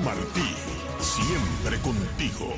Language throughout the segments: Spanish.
Martí, siempre contigo.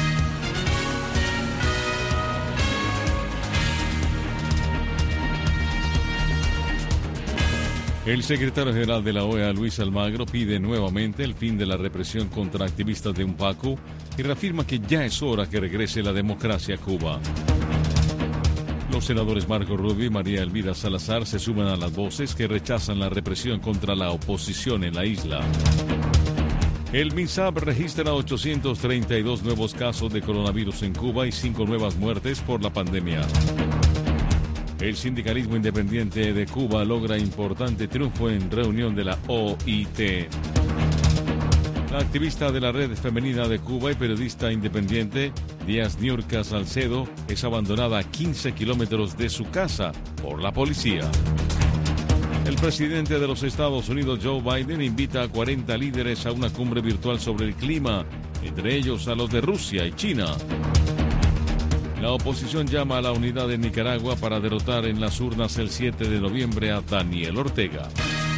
El secretario general de la OEA, Luis Almagro, pide nuevamente el fin de la represión contra activistas de UNPACU y reafirma que ya es hora que regrese la democracia a Cuba. Los senadores Marco Rubio y María Elvira Salazar se suman a las voces que rechazan la represión contra la oposición en la isla. El MINSAB registra 832 nuevos casos de coronavirus en Cuba y 5 nuevas muertes por la pandemia. El sindicalismo independiente de Cuba logra importante triunfo en reunión de la OIT. La activista de la Red Femenina de Cuba y periodista independiente, Díaz Niurka Salcedo, es abandonada a 15 kilómetros de su casa por la policía. El presidente de los Estados Unidos, Joe Biden, invita a 40 líderes a una cumbre virtual sobre el clima, entre ellos a los de Rusia y China. La oposición llama a la unidad de Nicaragua para derrotar en las urnas el 7 de noviembre a Daniel Ortega.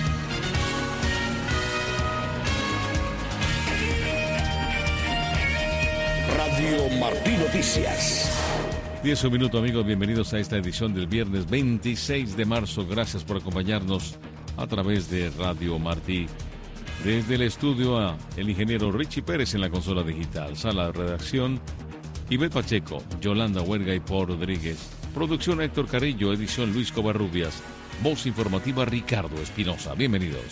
Radio Martí Noticias. 10 minutos, amigos, bienvenidos a esta edición del viernes 26 de marzo. Gracias por acompañarnos a través de Radio Martí. Desde el estudio el ingeniero Richie Pérez en la consola digital, sala de redacción, Ivette Pacheco, Yolanda Huerga y Paul Rodríguez. Producción Héctor Carrillo, edición Luis Covarrubias. Voz informativa Ricardo Espinosa. Bienvenidos.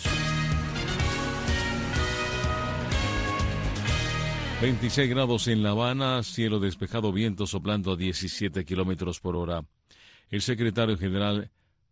26 grados en La Habana, cielo despejado, viento soplando a 17 kilómetros por hora. El secretario general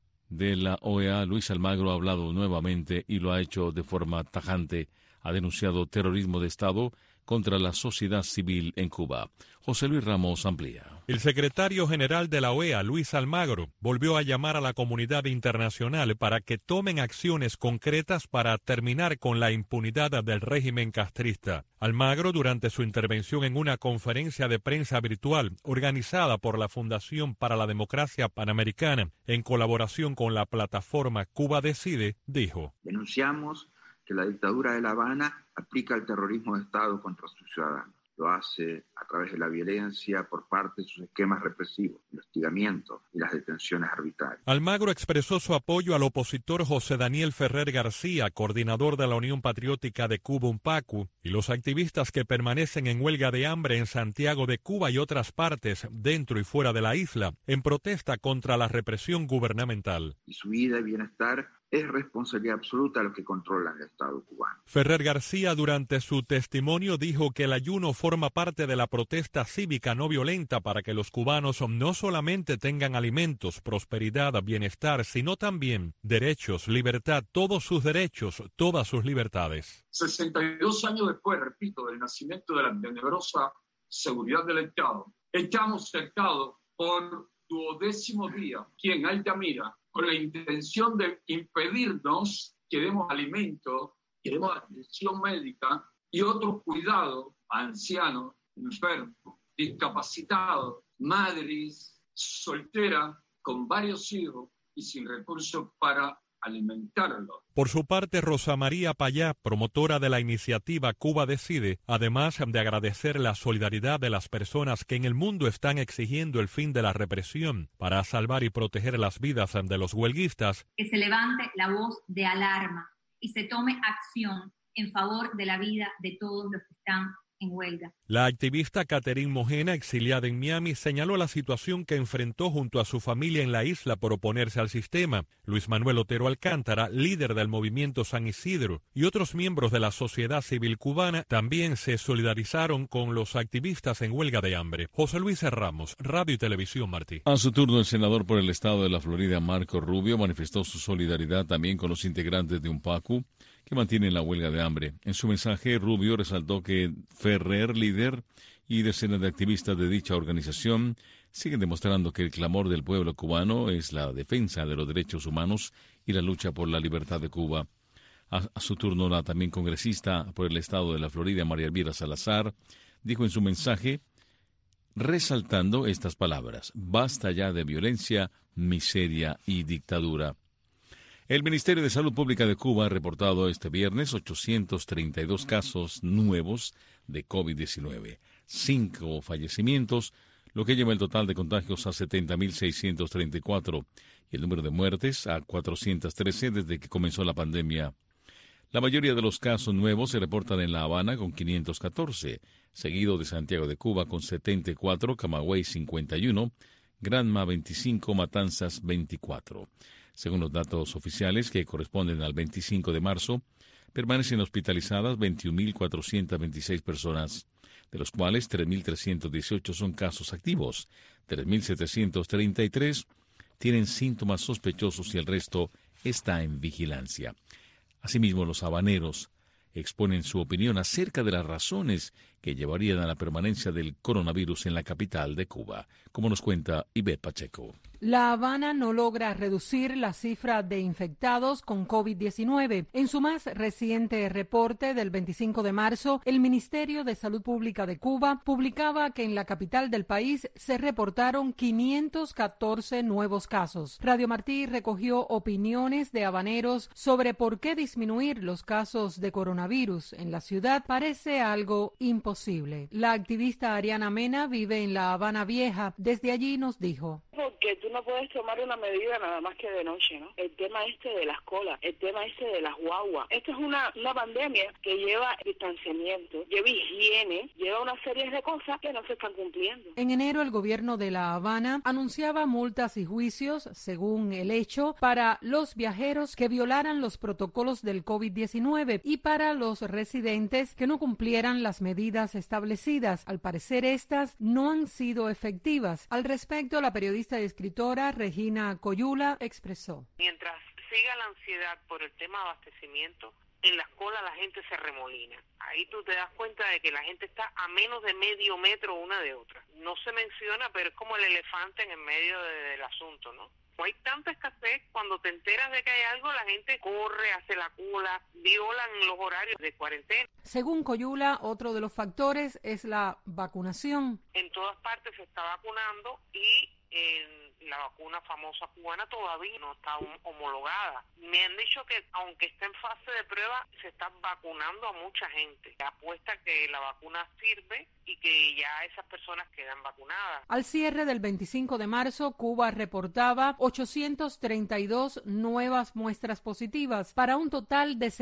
de la OEA, Luis Almagro, ha hablado nuevamente y lo ha hecho de forma tajante. Ha denunciado terrorismo de Estado contra la sociedad civil en Cuba. José Luis Ramos amplía. El secretario general de la OEA, Luis Almagro, volvió a llamar a la comunidad internacional para que tomen acciones concretas para terminar con la impunidad del régimen castrista. Almagro, durante su intervención en una conferencia de prensa virtual organizada por la Fundación para la Democracia Panamericana, en colaboración con la plataforma Cuba Decide, dijo: denunciamos que la dictadura de La Habana aplica el terrorismo de Estado contra sus ciudadanos. Lo hace a través de la violencia por parte de sus esquemas represivos, el hostigamiento y las detenciones arbitrarias. Almagro expresó su apoyo al opositor José Daniel Ferrer García, coordinador de la Unión Patriótica de Cuba, UNPACU, y los activistas que permanecen en huelga de hambre en Santiago de Cuba y otras partes dentro y fuera de la isla, en protesta contra la represión gubernamental. Y su vida y bienestar es responsabilidad absoluta de los que controlan el Estado cubano. Ferrer García, durante su testimonio, dijo que el ayuno forma parte de la protesta cívica no violenta para que los cubanos no solamente tengan alimentos, prosperidad, bienestar, sino también derechos, libertad, todos sus derechos, todas sus libertades. 62 años después, repito, del nacimiento de la tenebrosa seguridad del Estado, estamos cercados por 12º día, aquí en Altamira, con la intención de impedirnos que demos alimento, que demos atención médica y otros cuidados a ancianos, enfermos, discapacitados, madres solteras con varios hijos y sin recursos para alimentarlos. Por su parte, Rosa María Payá, promotora de la iniciativa Cuba Decide, además de agradecer la solidaridad de las personas que en el mundo están exigiendo el fin de la represión para salvar y proteger las vidas de los huelguistas, que se levante la voz de alarma y se tome acción en favor de la vida de todos los que están en huelga. La activista Catherine Mojena, exiliada en Miami, señaló la situación que enfrentó junto a su familia en la isla por oponerse al sistema. Luis Manuel Otero Alcántara, líder del movimiento San Isidro, y otros miembros de la sociedad civil cubana también se solidarizaron con los activistas en huelga de hambre. José Luis Ramos, Radio y Televisión Martí. A su turno, el senador por el estado de la Florida, Marco Rubio, manifestó su solidaridad también con los integrantes de UNPACU que mantienen la huelga de hambre. En su mensaje, Rubio resaltó que Ferrer, líder, y decenas de activistas de dicha organización siguen demostrando que el clamor del pueblo cubano es la defensa de los derechos humanos y la lucha por la libertad de Cuba. A su turno, la también congresista por el estado de la Florida, María Elvira Salazar, dijo en su mensaje, resaltando estas palabras: basta ya de violencia, miseria y dictadura. El Ministerio de Salud Pública de Cuba ha reportado este viernes 832 casos nuevos de COVID-19, 5 fallecimientos, lo que lleva el total de contagios a 70.634 y el número de muertes a 413 desde que comenzó la pandemia. La mayoría de los casos nuevos se reportan en La Habana con 514, seguido de Santiago de Cuba con 74, Camagüey 51, Granma 25, Matanzas 24. Según los datos oficiales, que corresponden al 25 de marzo, permanecen hospitalizadas 21.426 personas, de los cuales 3.318 son casos activos, 3.733 tienen síntomas sospechosos y el resto está en vigilancia. Asimismo, los habaneros exponen su opinión acerca de las razones que llevarían a la permanencia del coronavirus en la capital de Cuba, como nos cuenta Ivette Pacheco. La Habana no logra reducir la cifra de infectados con COVID-19. En su más reciente reporte del 25 de marzo, el Ministerio de Salud Pública de Cuba publicaba que en la capital del país se reportaron 514 nuevos casos. Radio Martí recogió opiniones de habaneros sobre por qué disminuir los casos de coronavirus en la ciudad parece algo imposible. La activista Ariana Mena vive en La Habana Vieja. Desde allí nos dijo: porque tú no puedes tomar una medida nada más que de noche, ¿no? El tema de las colas, el tema de las guaguas. Esto es una pandemia que lleva distanciamiento, lleva higiene, lleva una serie de cosas que no se están cumpliendo. En enero, el gobierno de La Habana anunciaba multas y juicios, según el hecho, para los viajeros que violaran los protocolos del COVID-19 y para los residentes que no cumplieran las medidas establecidas. Al parecer, estas no han sido efectivas. Al respecto, la periodista y escritora Regina Coyula expresó: mientras siga la ansiedad por el tema de abastecimiento, en las colas la gente se remolina. Ahí tú te das cuenta de que la gente está a menos de medio metro una de otra. No se menciona, pero es como el elefante en el medio del asunto, ¿no? No hay tanta escasez, cuando te enteras de que hay algo, la gente corre, hace la cola, violan los horarios de cuarentena. Según Coyula, otro de los factores es la vacunación. En todas partes se está vacunando y la vacuna famosa cubana todavía no está homologada. Me han dicho que aunque está en fase de prueba, se está vacunando a mucha gente. Apuesta que la vacuna sirve y que ya esas personas quedan vacunadas. Al cierre del 25 de marzo, Cuba reportaba 832 nuevas muestras positivas, para un total de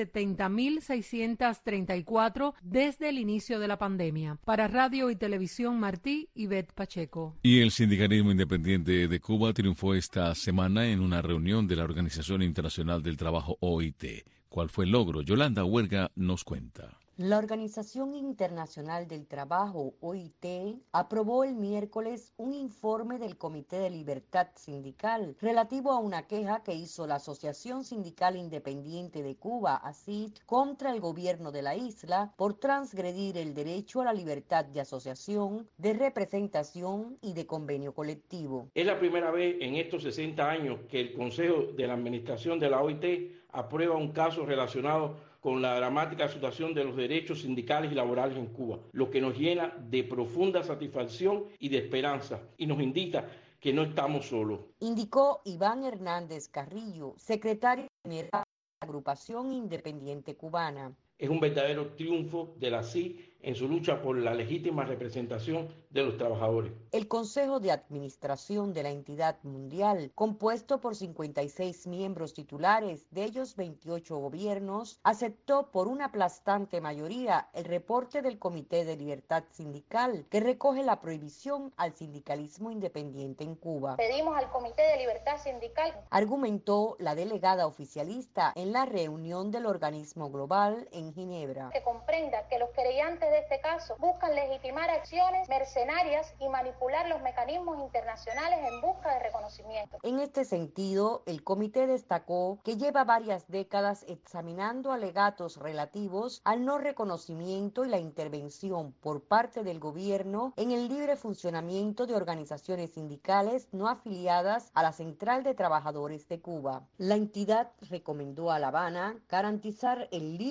70.634 desde el inicio de la pandemia. Para Radio y Televisión Martí, Ivette Pacheco. Y el sindicalismo independiente de Cuba triunfó esta semana en una reunión de la Organización Internacional del Trabajo, OIT. ¿Cuál fue el logro? Yolanda Huerga nos cuenta. La Organización Internacional del Trabajo, OIT, aprobó el miércoles un informe del Comité de Libertad Sindical relativo a una queja que hizo la Asociación Sindical Independiente de Cuba, ASID, contra el gobierno de la isla por transgredir el derecho a la libertad de asociación, de representación y de convenio colectivo. Es la primera vez en estos 60 años que el Consejo de la Administración de la OIT aprueba un caso relacionado con la dramática situación de los derechos sindicales y laborales en Cuba, lo que nos llena de profunda satisfacción y de esperanza, y nos indica que no estamos solos. Indicó Iván Hernández Carrillo, secretario general de la Agrupación Independiente Cubana. Es un verdadero triunfo de la CI en su lucha por la legítima representación de los trabajadores. El Consejo de Administración de la entidad mundial, compuesto por 56 miembros titulares, de ellos 28 gobiernos, aceptó por una aplastante mayoría el reporte del Comité de Libertad Sindical, que recoge la prohibición al sindicalismo independiente en Cuba. Pedimos al Comité de Libertad Sindical, argumentó la delegada oficialista en la reunión del organismo global en Ginebra, que comprenda que los querellantes de este caso buscan legitimar acciones mercenarias y manipular los mecanismos internacionales en busca de reconocimiento. En este sentido, el comité destacó que lleva varias décadas examinando alegatos relativos al no reconocimiento y la intervención por parte del gobierno en el libre funcionamiento de organizaciones sindicales no afiliadas a la Central de Trabajadores de Cuba. La entidad recomendó a La Habana garantizar el libre funcionamiento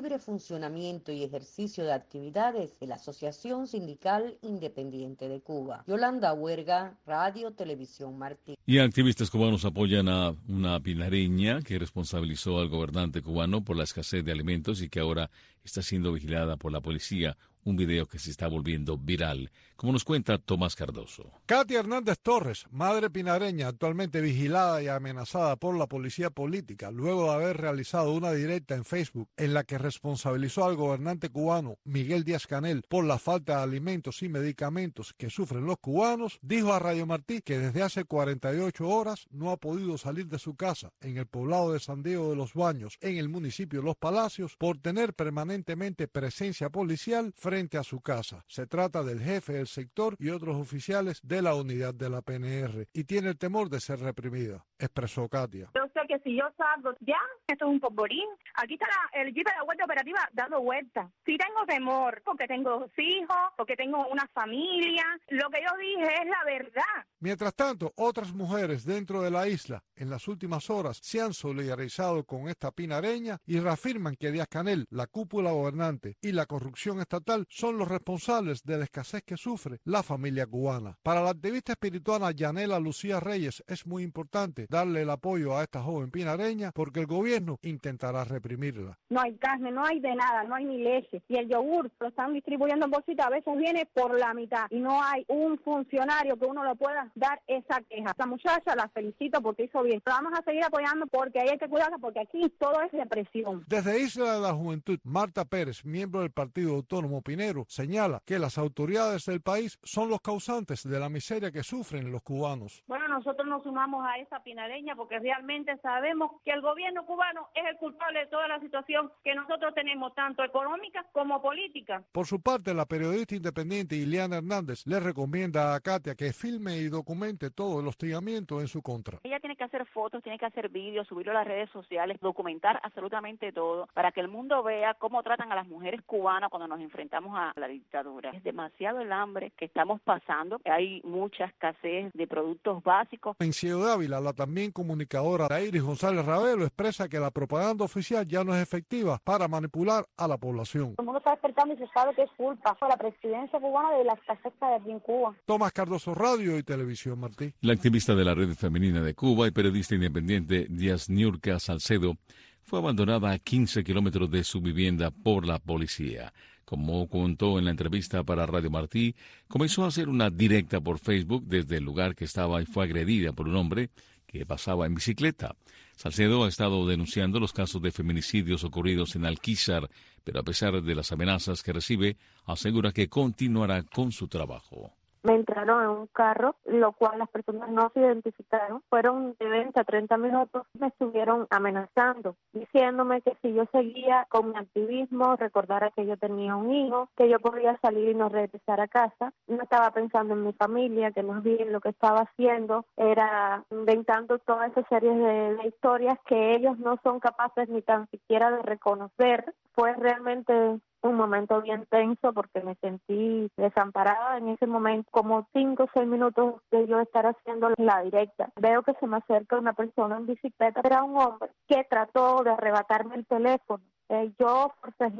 funcionamiento y ejercicio de actividades de la Asociación Sindical Independiente de Cuba. Yolanda Huerga, Radio Televisión Martí. Y activistas cubanos apoyan a una pinareña que responsabilizó al gobernante cubano por la escasez de alimentos y que ahora está siendo vigilada por la policía. Un video que se está volviendo viral, como nos cuenta Tomás Cardoso. Katia Hernández Torres, madre pinareña, actualmente vigilada y amenazada por la policía política, luego de haber realizado una directa en Facebook en la que responsabilizó al gobernante cubano Miguel Díaz-Canel por la falta de alimentos y medicamentos que sufren los cubanos, dijo a Radio Martí que desde hace 48 horas no ha podido salir de su casa en el poblado de San Diego de los Baños, en el municipio de Los Palacios, por tener permanentemente presencia policial frente a su casa. Se trata del jefe del sector y otros oficiales de la unidad de la PNR y tiene el temor de ser reprimida, expresó Katia. Yo sé que si yo salgo ya, esto es un polvorín. Aquí está el jeep de la Guardia Operativa dando vueltas. Sí tengo temor porque tengo 2 hijos, porque tengo una familia. Lo que yo dije es la verdad. Mientras tanto, otras mujeres dentro de la isla en las últimas horas se han solidarizado con esta pinareña y reafirman que Díaz-Canel, la cúpula gobernante y la corrupción estatal son los responsables de la escasez que sufre la familia cubana. Para la activista espirituana Yanela Lucía Reyes es muy importante darle el apoyo a esta joven pinareña porque el gobierno intentará reprimirla. No hay carne, no hay de nada, no hay ni leche. Y el yogur lo están distribuyendo en bolsitas, a veces viene por la mitad y no hay un funcionario que uno le pueda dar esa queja. Esta muchacha la felicito porque hizo bien. La vamos a seguir apoyando porque ahí hay que cuidarla porque aquí todo es represión. Desde Isla de la Juventud, Marta Pérez, miembro del Partido Autónomo Pinero, señala que las autoridades del país son los causantes de la miseria que sufren los cubanos. Bueno, nosotros nos sumamos a esa pinareña porque realmente sabemos que el gobierno cubano es el culpable de toda la situación que nosotros tenemos, tanto económica como política. Por su parte, la periodista independiente Ileana Hernández le recomienda a Katia que filme y documente todo el hostigamiento en su contra. Ella tiene que hacer fotos, tiene que hacer vídeos, subirlo a las redes sociales, documentar absolutamente todo para que el mundo vea cómo tratan a las mujeres cubanas cuando nos enfrentamos a la dictadura. Es demasiado el hambre que estamos pasando, hay mucha escasez de productos básicos. En Ciudad de Ávila, la también comunicadora Iris González Ravelo expresa que la propaganda oficial ya no es efectiva para manipular a la población. El mundo está despertando y se sabe que es culpa de la presidencia cubana de la escasez que hay aquí en Cuba. Tomás Cardoso, Radio y Televisión Martí. La activista de la Red Femenina de Cuba y periodista independiente Díaz Niurka Salcedo fue abandonada a 15 kilómetros de su vivienda por la policía. Como contó en la entrevista para Radio Martí, comenzó a hacer una directa por Facebook desde el lugar que estaba y fue agredida por un hombre que pasaba en bicicleta. Salcedo ha estado denunciando los casos de feminicidios ocurridos en Alquizar, pero a pesar de las amenazas que recibe, asegura que continuará con su trabajo. Me entraron en un carro, lo cual las personas no se identificaron. Fueron de 20 a 30 minutos. Me estuvieron amenazando, diciéndome que si yo seguía con mi activismo, recordara que yo tenía un hijo, que yo podía salir y no regresar a casa. No estaba pensando en mi familia, que más bien lo que estaba haciendo era inventando toda esa serie de historias que ellos no son capaces ni tan siquiera de reconocer. Fue realmente un momento bien tenso porque me sentí desamparada en ese momento, como 5 o 6 minutos de yo estar haciendo la directa. Veo que se me acerca una persona en bicicleta, era un hombre que trató de arrebatarme el teléfono. Yo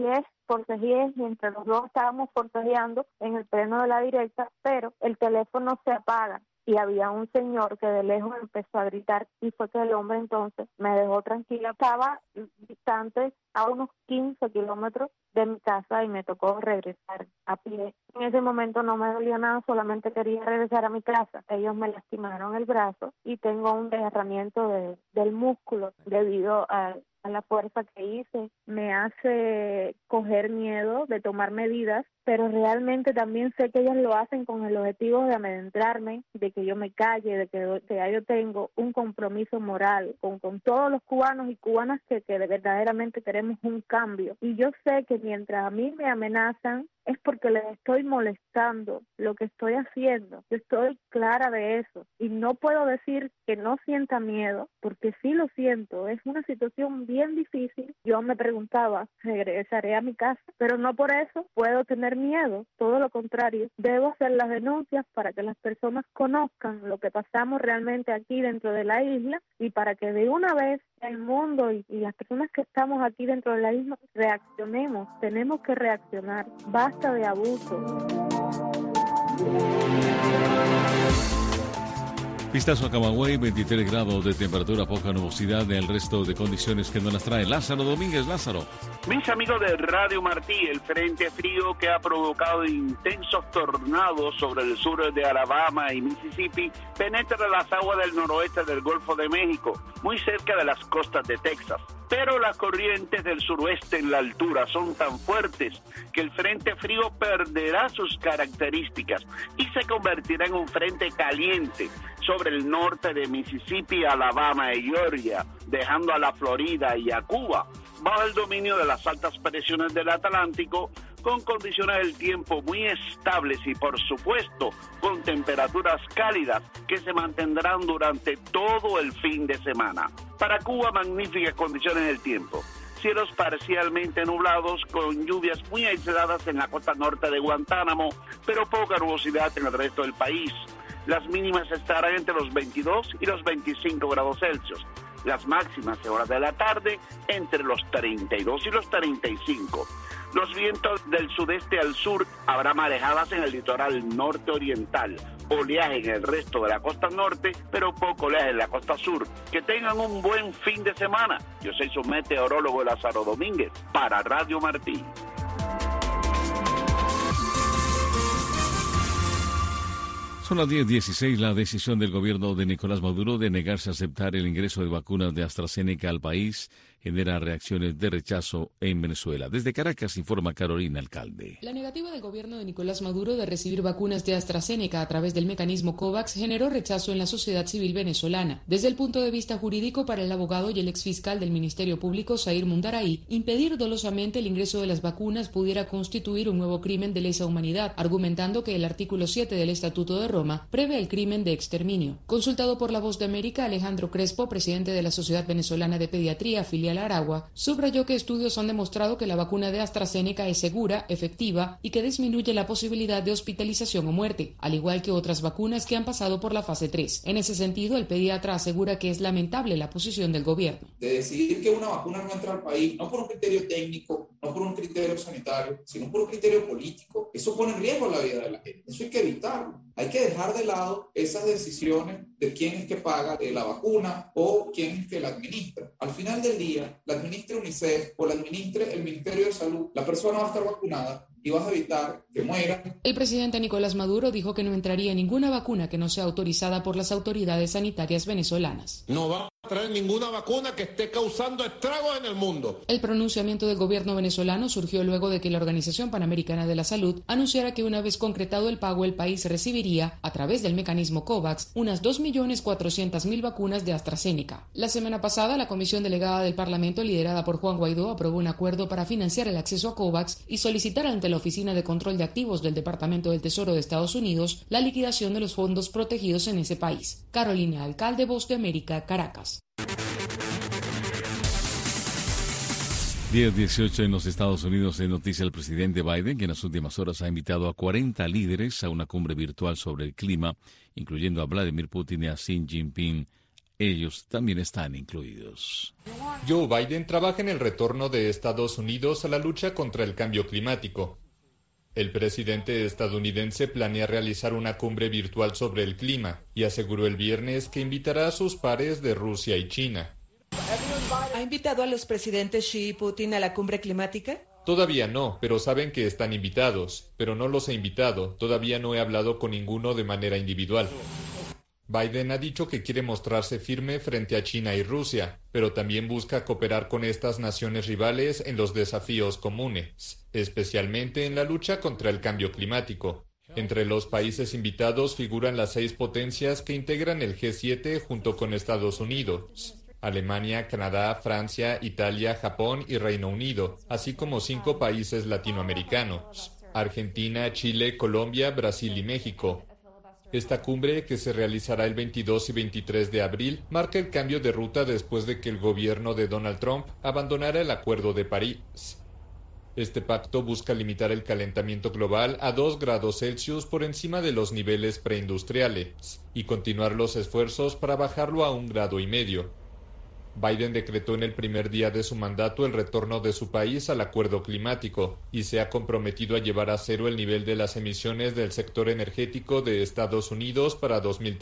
forcejeé y entre los dos estábamos forcejeando en el pleno de la directa, pero el teléfono se apaga. Y había un señor que de lejos empezó a gritar y fue que el hombre entonces me dejó tranquila. Estaba distante a unos 15 kilómetros de mi casa y me tocó regresar a pie. En ese momento no me dolía nada, solamente quería regresar a mi casa. Ellos me lastimaron el brazo y tengo un desgarramiento del músculo debido a la fuerza que hice. Me hace coger miedo de tomar medidas, pero realmente también sé que ellos lo hacen con el objetivo de amedrentarme, de que yo me calle, de que ya yo tengo un compromiso moral con todos los cubanos y cubanas que verdaderamente queremos un cambio. Y yo sé que mientras a mí me amenazan, es porque les estoy molestando lo que estoy haciendo. Yo estoy clara de eso y no puedo decir que no sienta miedo, porque sí lo siento. Es una situación bien difícil. Yo me preguntaba, ¿regresaré a mi casa? Pero no por eso puedo tener miedo, todo lo contrario. Debo hacer las denuncias para que las personas conozcan lo que pasamos realmente aquí dentro de la isla y para que de una vez el mundo y las personas que estamos aquí dentro de la isla reaccionemos. Tenemos que reaccionar. Basta de abuso. Vistazo a Camagüey, 23 grados de temperatura, poca nubosidad, el resto de condiciones que nos las trae Lázaro Domínguez. Lázaro. Mis amigos de Radio Martí, el frente frío que ha provocado intensos tornados sobre el sur de Alabama y Mississippi penetra las aguas del noroeste del Golfo de México, muy cerca de las costas de Texas. Pero las corrientes del suroeste en la altura son tan fuertes que el frente frío perderá sus características y se convertirá en un frente caliente sobre el norte de Mississippi, Alabama y Georgia, dejando a la Florida y a Cuba bajo el dominio de las altas presiones del Atlántico, con condiciones del tiempo muy estables y, por supuesto, con temperaturas cálidas que se mantendrán durante todo el fin de semana. Para Cuba, magníficas condiciones del tiempo. Cielos parcialmente nublados con lluvias muy aisladas en la costa norte de Guantánamo, pero poca nubosidad en el resto del país. Las mínimas estarán entre los 22 y los 25 grados Celsius. Las máximas en horas de la tarde entre los 32 y los 35. Los vientos del sudeste al sur habrá marejadas en el litoral norte oriental, oleaje en el resto de la costa norte, pero poco oleaje en la costa sur. Que tengan un buen fin de semana. Yo soy su meteorólogo Lázaro Domínguez para Radio Martí. Son las 10:16. La decisión del gobierno de Nicolás Maduro de negarse a aceptar el ingreso de vacunas de AstraZeneca al país genera reacciones de rechazo en Venezuela. Desde Caracas informa Carolina Alcalde. La negativa del gobierno de Nicolás Maduro de recibir vacunas de AstraZeneca a través del mecanismo COVAX generó rechazo en la sociedad civil venezolana. Desde el punto de vista jurídico, para el abogado y el exfiscal del Ministerio Público, Zair Mundaray, impedir dolosamente el ingreso de las vacunas pudiera constituir un nuevo crimen de lesa humanidad, argumentando que el artículo 7 del Estatuto de Roma prevé el crimen de exterminio. Consultado por La Voz de América, Alejandro Crespo, presidente de la Sociedad Venezolana de Pediatría, filial Aragua, subrayó que estudios han demostrado que la vacuna de AstraZeneca es segura, efectiva y que disminuye la posibilidad de hospitalización o muerte, al igual que otras vacunas que han pasado por la fase 3. En ese sentido, el pediatra asegura que es lamentable la posición del gobierno. De decidir que una vacuna no entra al país, no por un criterio técnico, no por un criterio sanitario, sino por un criterio político, eso pone en riesgo la vida de la gente. Eso hay que evitarlo. Hay que dejar de lado esas decisiones de quién es que paga la vacuna o quién es que la administra. Al final del día, la administre UNICEF o la administre el Ministerio de Salud, la persona va a estar vacunada y vas a evitar que muera. El presidente Nicolás Maduro dijo que no entraría ninguna vacuna que no sea autorizada por las autoridades sanitarias venezolanas. No va a traer ninguna vacuna que esté causando estragos en el mundo. El pronunciamiento del gobierno venezolano surgió luego de que la Organización Panamericana de la Salud anunciara que una vez concretado el pago, el país recibiría, a través del mecanismo COVAX, unas 2.400.000 vacunas de AstraZeneca. La semana pasada, la comisión delegada del Parlamento, liderada por Juan Guaidó, aprobó un acuerdo para financiar el acceso a COVAX y solicitar ante la Oficina de Control de Activos del Departamento del Tesoro de Estados Unidos la liquidación de los fondos protegidos en ese país. Carolina Alcalde, Voz de América, Caracas. 10:18 en los Estados Unidos. En noticia el presidente Biden, que en las últimas horas ha invitado a 40 líderes a una cumbre virtual sobre el clima, incluyendo a Vladimir Putin y a Xi Jinping. Ellos también están incluidos. Joe Biden trabaja en el retorno de Estados Unidos a la lucha contra el cambio climático. El presidente estadounidense planea realizar una cumbre virtual sobre el clima y aseguró el viernes que invitará a sus pares de Rusia y China. ¿Ha invitado a los presidentes Xi y Putin a la cumbre climática? Todavía no, pero saben que están invitados, pero no los he invitado. Todavía no he hablado con ninguno de manera individual. Biden ha dicho que quiere mostrarse firme frente a China y Rusia, pero también busca cooperar con estas naciones rivales en los desafíos comunes, especialmente en la lucha contra el cambio climático. Entre los países invitados figuran las 6 potencias que integran el G7 junto con Estados Unidos: Alemania, Canadá, Francia, Italia, Japón y Reino Unido, así como 5 países latinoamericanos. Argentina, Chile, Colombia, Brasil y México. Esta cumbre, que se realizará el 22 y 23 de abril, marca el cambio de ruta después de que el gobierno de Donald Trump abandonara el Acuerdo de París. Este pacto busca limitar el calentamiento global a 2 grados Celsius por encima de los niveles preindustriales y continuar los esfuerzos para bajarlo a 1,5 grados. Biden decretó en el primer día de su mandato el retorno de su país al acuerdo climático y se ha comprometido a llevar a cero el nivel de las emisiones del sector energético de Estados Unidos para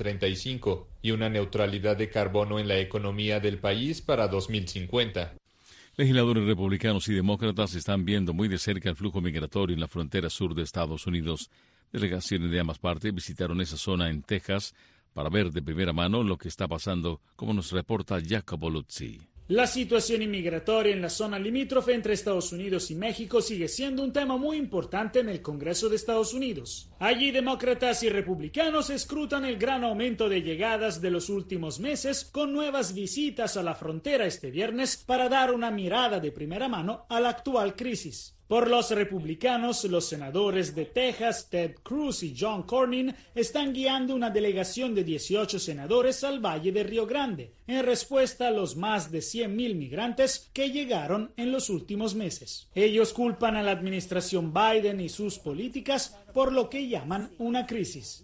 2035 y una neutralidad de carbono en la economía del país para 2050. Legisladores republicanos y demócratas están viendo muy de cerca el flujo migratorio en la frontera sur de Estados Unidos. Delegaciones de ambas partes visitaron esa zona en Texas para ver de primera mano lo que está pasando, como nos reporta Jacopo Luzzi. La situación inmigratoria en la zona limítrofe entre Estados Unidos y México sigue siendo un tema muy importante en el Congreso de Estados Unidos. Allí demócratas y republicanos escrutan el gran aumento de llegadas de los últimos meses con nuevas visitas a la frontera este viernes para dar una mirada de primera mano a la actual crisis. Por los republicanos, los senadores de Texas, Ted Cruz y John Cornyn, están guiando una delegación de 18 senadores al Valle de Río Grande, en respuesta a los más de 100,000 migrantes que llegaron en los últimos meses. Ellos culpan a la administración Biden y sus políticas por lo que llaman una crisis.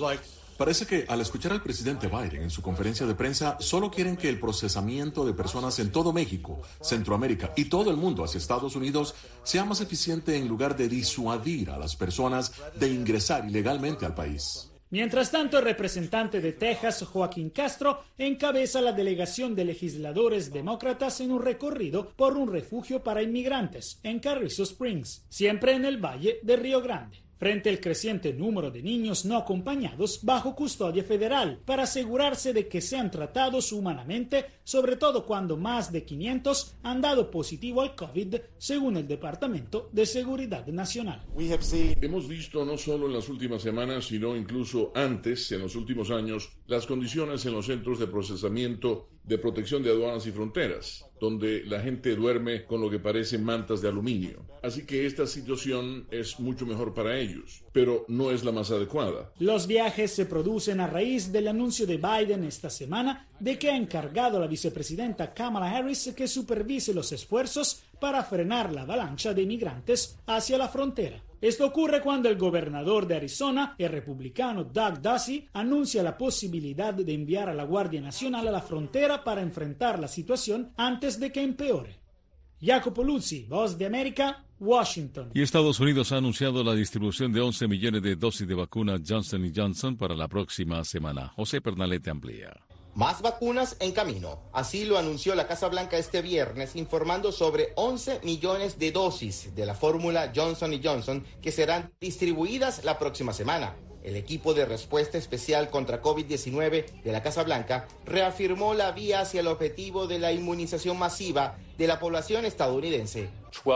Parece que al escuchar al presidente Biden en su conferencia de prensa, solo quieren que el procesamiento de personas en todo México, Centroamérica y todo el mundo hacia Estados Unidos sea más eficiente en lugar de disuadir a las personas de ingresar ilegalmente al país. Mientras tanto, el representante de Texas, Joaquín Castro, encabeza la delegación de legisladores demócratas en un recorrido por un refugio para inmigrantes en Carrizo Springs, siempre en el Valle de Río Grande, frente al creciente número de niños no acompañados bajo custodia federal, para asegurarse de que sean tratados humanamente, sobre todo cuando más de 500 han dado positivo al COVID, según el Departamento de Seguridad Nacional. Hemos visto no solo en las últimas semanas, sino incluso antes, en los últimos años, las condiciones en los centros de procesamiento de protección de aduanas y fronteras, donde la gente duerme con lo que parecen mantas de aluminio. Así que esta situación es mucho mejor para ellos, pero no es la más adecuada. Los viajes se producen a raíz del anuncio de Biden esta semana de que ha encargado a la vicepresidenta Kamala Harris que supervise los esfuerzos para frenar la avalancha de inmigrantes hacia la frontera. Esto ocurre cuando el gobernador de Arizona, el republicano Doug Ducey, anuncia la posibilidad de enviar a la Guardia Nacional a la frontera para enfrentar la situación antes de que empeore. Jacopo Luzzi, Voz de América, Washington. Y Estados Unidos ha anunciado la distribución de 11 millones de dosis de vacuna Johnson & Johnson para la próxima semana. José Pernalete amplía. Más vacunas en camino. Así lo anunció la Casa Blanca este viernes, informando sobre 11 millones de dosis de la fórmula Johnson & Johnson que serán distribuidas la próxima semana. El equipo de respuesta especial contra COVID-19 de la Casa Blanca reafirmó la vía hacia el objetivo de la inmunización masiva de la población estadounidense.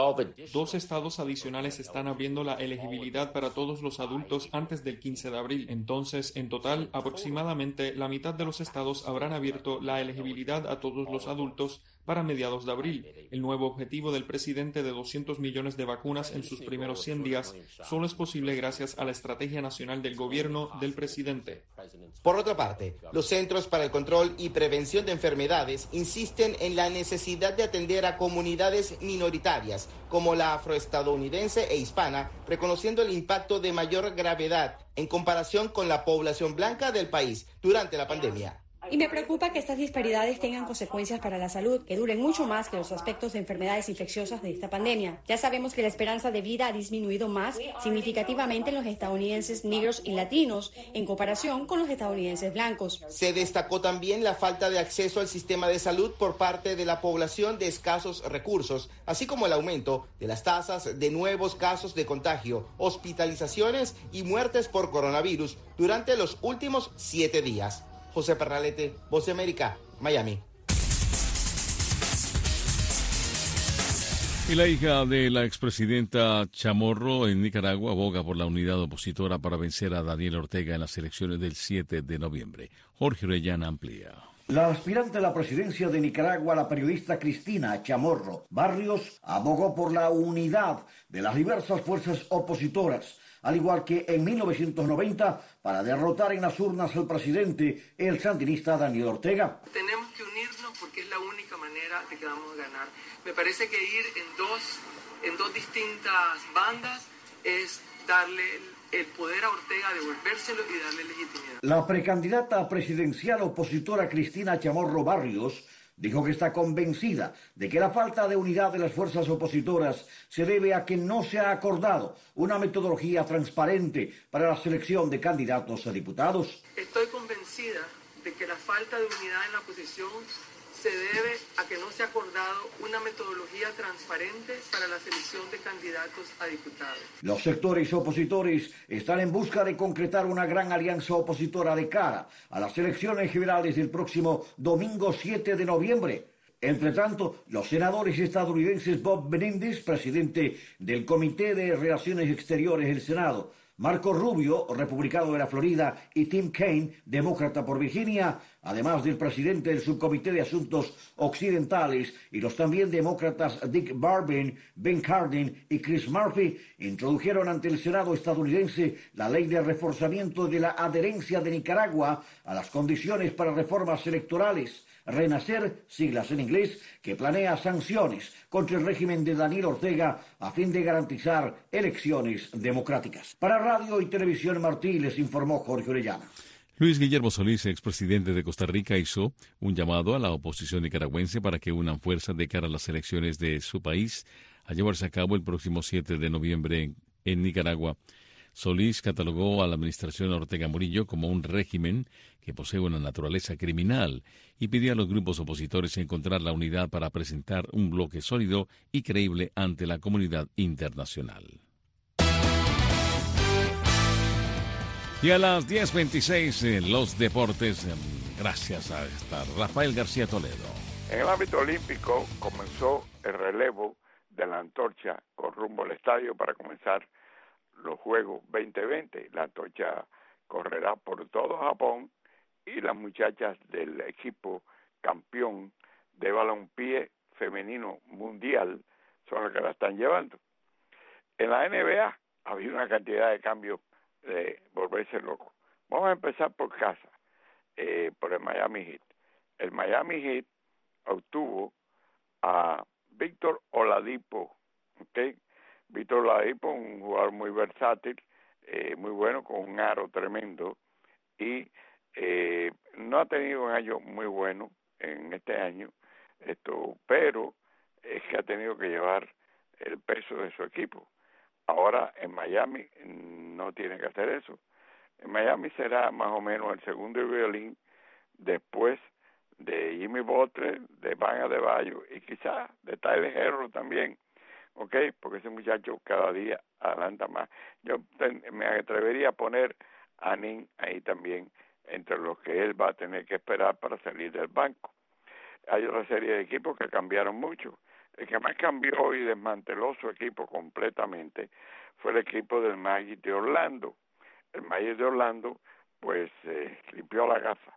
2 estados adicionales están abriendo la elegibilidad para todos los adultos antes del 15 de abril. Entonces, en total, aproximadamente la mitad de los estados habrán abierto la elegibilidad a todos los adultos para mediados de abril. El nuevo objetivo del presidente de 200 millones de vacunas en sus primeros 100 días solo es posible gracias a la estrategia nacional del gobierno del presidente. Por otra parte, los Centros para el Control y Prevención de Enfermedades insisten en la necesidad de atender a comunidades minoritarias como la afroestadounidense e hispana, reconociendo el impacto de mayor gravedad en comparación con la población blanca del país durante la pandemia. Y me preocupa que estas disparidades tengan consecuencias para la salud que duren mucho más que los aspectos de enfermedades infecciosas de esta pandemia. Ya sabemos que la esperanza de vida ha disminuido más significativamente en los estadounidenses negros y latinos en comparación con los estadounidenses blancos. Se destacó también la falta de acceso al sistema de salud por parte de la población de escasos recursos, así como el aumento de las tasas de nuevos casos de contagio, hospitalizaciones y muertes por coronavirus durante los últimos 7 días. José Pernalete, Voz de América, Miami. Y la hija de la expresidenta Chamorro en Nicaragua aboga por la unidad opositora para vencer a Daniel Ortega en las elecciones del 7 de noviembre. Jorge Orellana amplía. La aspirante a la presidencia de Nicaragua, la periodista Cristina Chamorro Barrios, abogó por la unidad de las diversas fuerzas opositoras, al igual que en 1990, para derrotar en las urnas al presidente, el sandinista Daniel Ortega. Tenemos que unirnos porque es la única manera de que vamos a ganar. Me parece que ir en dos distintas bandas es darle el poder a Ortega, devolvérselo y darle legitimidad. La precandidata presidencial opositora Cristina Chamorro Barrios dijo que está convencida de que la falta de unidad de las fuerzas opositoras se debe a que no se ha acordado una metodología transparente para la selección de candidatos a diputados. Estoy convencida de que la falta de unidad en la oposición se debe a que no se ha acordado una metodología transparente para la selección de candidatos a diputados. Los sectores opositores están en busca de concretar una gran alianza opositora de cara a las elecciones generales del próximo domingo 7 de noviembre. Entre tanto, los senadores estadounidenses Bob Menéndez, presidente del Comité de Relaciones Exteriores del Senado, Marco Rubio, republicano de la Florida, y Tim Kaine, demócrata por Virginia, además del presidente del Subcomité de Asuntos Occidentales y los también demócratas Dick Barbin, Ben Cardin y Chris Murphy, introdujeron ante el Senado estadounidense la ley de reforzamiento de la adherencia de Nicaragua a las condiciones para reformas electorales. Renacer, siglas en inglés, que planea sanciones contra el régimen de Daniel Ortega a fin de garantizar elecciones democráticas. Para Radio y Televisión Martí les informó Jorge Orellana. Luis Guillermo Solís, expresidente de Costa Rica, hizo un llamado a la oposición nicaragüense para que unan fuerzas de cara a las elecciones de su país a llevarse a cabo el próximo 7 de noviembre en Nicaragua. Solís catalogó a la administración Ortega Murillo como un régimen que posee una naturaleza criminal y pidió a los grupos opositores encontrar la unidad para presentar un bloque sólido y creíble ante la comunidad internacional. Y a las 10:26 los deportes, gracias a Rafael García Toledo. En el ámbito olímpico comenzó el relevo de la antorcha con rumbo al estadio para comenzar los Juegos 2020. La antorcha correrá por todo Japón y las muchachas del equipo campeón de balompié femenino mundial son las que la están llevando. En la NBA ha habido una cantidad de cambios de volverse loco. Vamos a empezar por casa, por el Miami Heat. El Miami Heat obtuvo a Víctor Oladipo, ¿okay? Víctor Oladipo, un jugador muy versátil, muy bueno, con un aro tremendo, y no ha tenido un año muy bueno en este año, pero es que ha tenido que llevar el peso de su equipo. Ahora en Miami no tiene que hacer eso. En Miami será más o menos el segundo violín después de Jimmy Butler, de Bam Adebayo y quizás de Tyler Herro también. ¿Ok? Porque ese muchacho cada día adelanta más. Yo me atrevería a poner a Nin ahí también, entre los que él va a tener que esperar para salir del banco. Hay otra serie de equipos que cambiaron mucho. El que más cambió y desmanteló su equipo completamente fue el equipo del Magic de Orlando. El Magic de Orlando, pues, limpió la casa.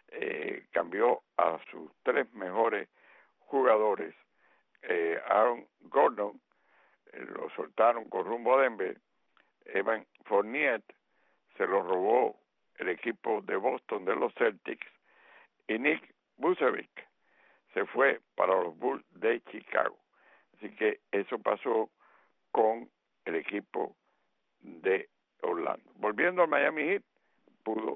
Cambió a sus tres mejores jugadores. Aaron Gordon, lo soltaron con rumbo a Denver. Evan Fournier se lo robó el equipo de Boston de los Celtics, y Nick Vucevic se fue para los Bulls de Chicago. Así que eso pasó con el equipo de Orlando. Volviendo al Miami Heat, pudo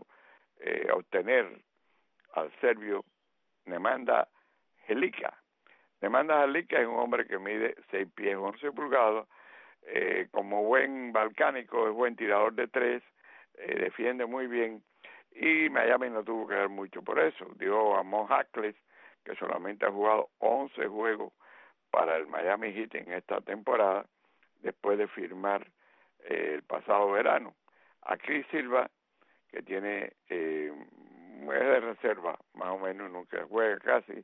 obtener al serbio Nemanja Bjelica. Nemanja Bjelica es un hombre que mide 6 pies 11 pulgadas, como buen balcánico, es buen tirador de tres, defiende muy bien, y Miami no tuvo que ver mucho por eso. Dio a Mo Harkless, que solamente ha jugado 11 juegos para el Miami Heat en esta temporada, después de firmar el pasado verano. A Chris Silva, que tiene es de reserva, más o menos, nunca juega casi,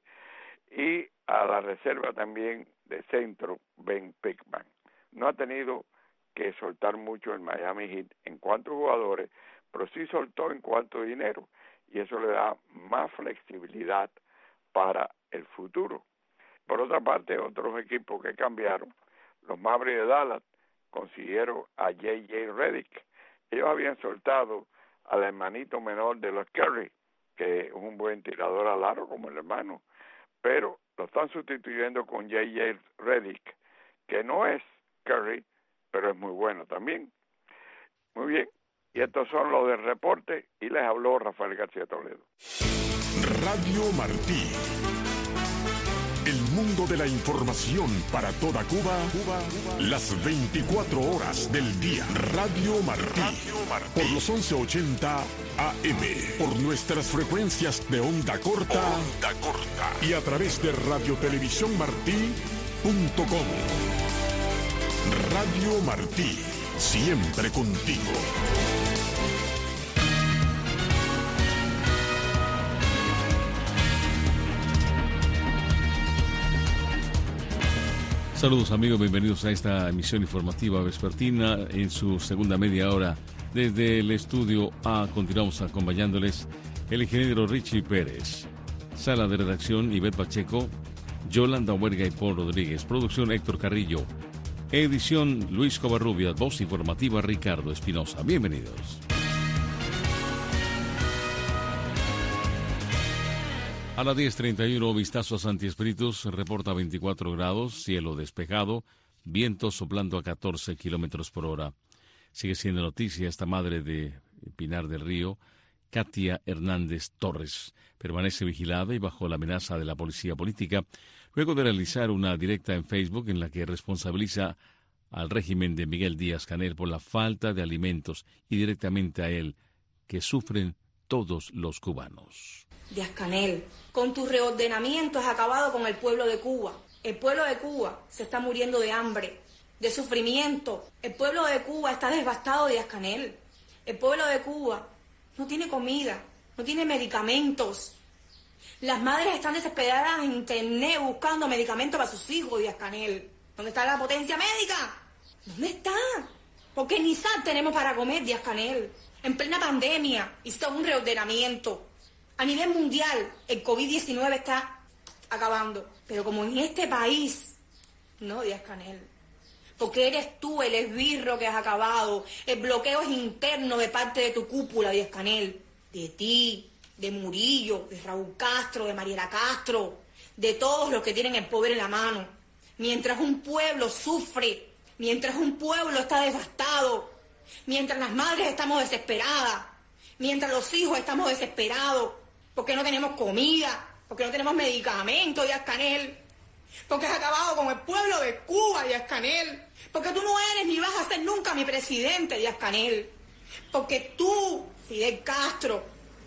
y a la reserva también de centro, Ben Pickman. No ha tenido que soltar mucho el Miami Heat en cuanto a jugadores, pero sí soltó en cuanto a dinero, y eso le da más flexibilidad para el futuro. Por otra parte, otros equipos que cambiaron, los Mavericks de Dallas consiguieron a J.J. Redick. Ellos habían soltado al hermanito menor de los Curry, que es un buen tirador al aro como el hermano, pero lo están sustituyendo con J.J. Redick, que no es Curry, pero es muy bueno también. Muy bien, y estos son los del reporte, y les habló Rafael García Toledo. Radio Martí. El mundo de la información para toda Cuba, las 24 horas del día. Radio Martí. Por los 1180 AM. Por nuestras frecuencias de onda corta. Y a través de radiotelevisiónmartí.com. Radio Martí. Siempre contigo. Saludos amigos, bienvenidos a esta emisión informativa vespertina en su segunda media hora. Desde el estudio A continuamos acompañándoles el ingeniero Richie Pérez. Sala de redacción Ivette Pacheco, Yolanda Huerga y Paul Rodríguez. Producción Héctor Carrillo. Edición Luis Covarrubias. Voz informativa Ricardo Espinosa. Bienvenidos. A las 10:31, vistazo a Santi Espíritus, reporta 24 grados, cielo despejado, viento soplando a 14 kilómetros por hora. Sigue siendo noticia esta madre de Pinar del Río, Katia Hernández Torres. Permanece vigilada y bajo la amenaza de la policía política, luego de realizar una directa en Facebook en la que responsabiliza al régimen de Miguel Díaz-Canel por la falta de alimentos y directamente a él, que sufren todos los cubanos. Díaz-Canel, con tu reordenamiento has acabado con el pueblo de Cuba. El pueblo de Cuba se está muriendo de hambre, de sufrimiento. El pueblo de Cuba está devastado, Díaz-Canel. El pueblo de Cuba no tiene comida, no tiene medicamentos. Las madres están desesperadas en internet buscando medicamentos para sus hijos, Díaz-Canel. ¿Dónde está la potencia médica? ¿Dónde está? Porque ni sal tenemos para comer, Díaz-Canel. En plena pandemia hiciste un reordenamiento. A nivel mundial, el COVID-19 está acabando. Pero como en este país, no, Díaz-Canel. Porque eres tú el esbirro que has acabado. El bloqueo es interno de parte de tu cúpula, Díaz-Canel. De ti, de Murillo, de Raúl Castro, de Mariela Castro. De todos los que tienen el poder en la mano. Mientras un pueblo sufre, mientras un pueblo está devastado, mientras las madres estamos desesperadas, mientras los hijos estamos desesperados, porque no tenemos comida, porque no tenemos medicamentos, Díaz-Canel, porque has acabado con el pueblo de Cuba, Díaz-Canel, porque tú no eres ni vas a ser nunca mi presidente, Díaz-Canel, porque tú, Fidel Castro,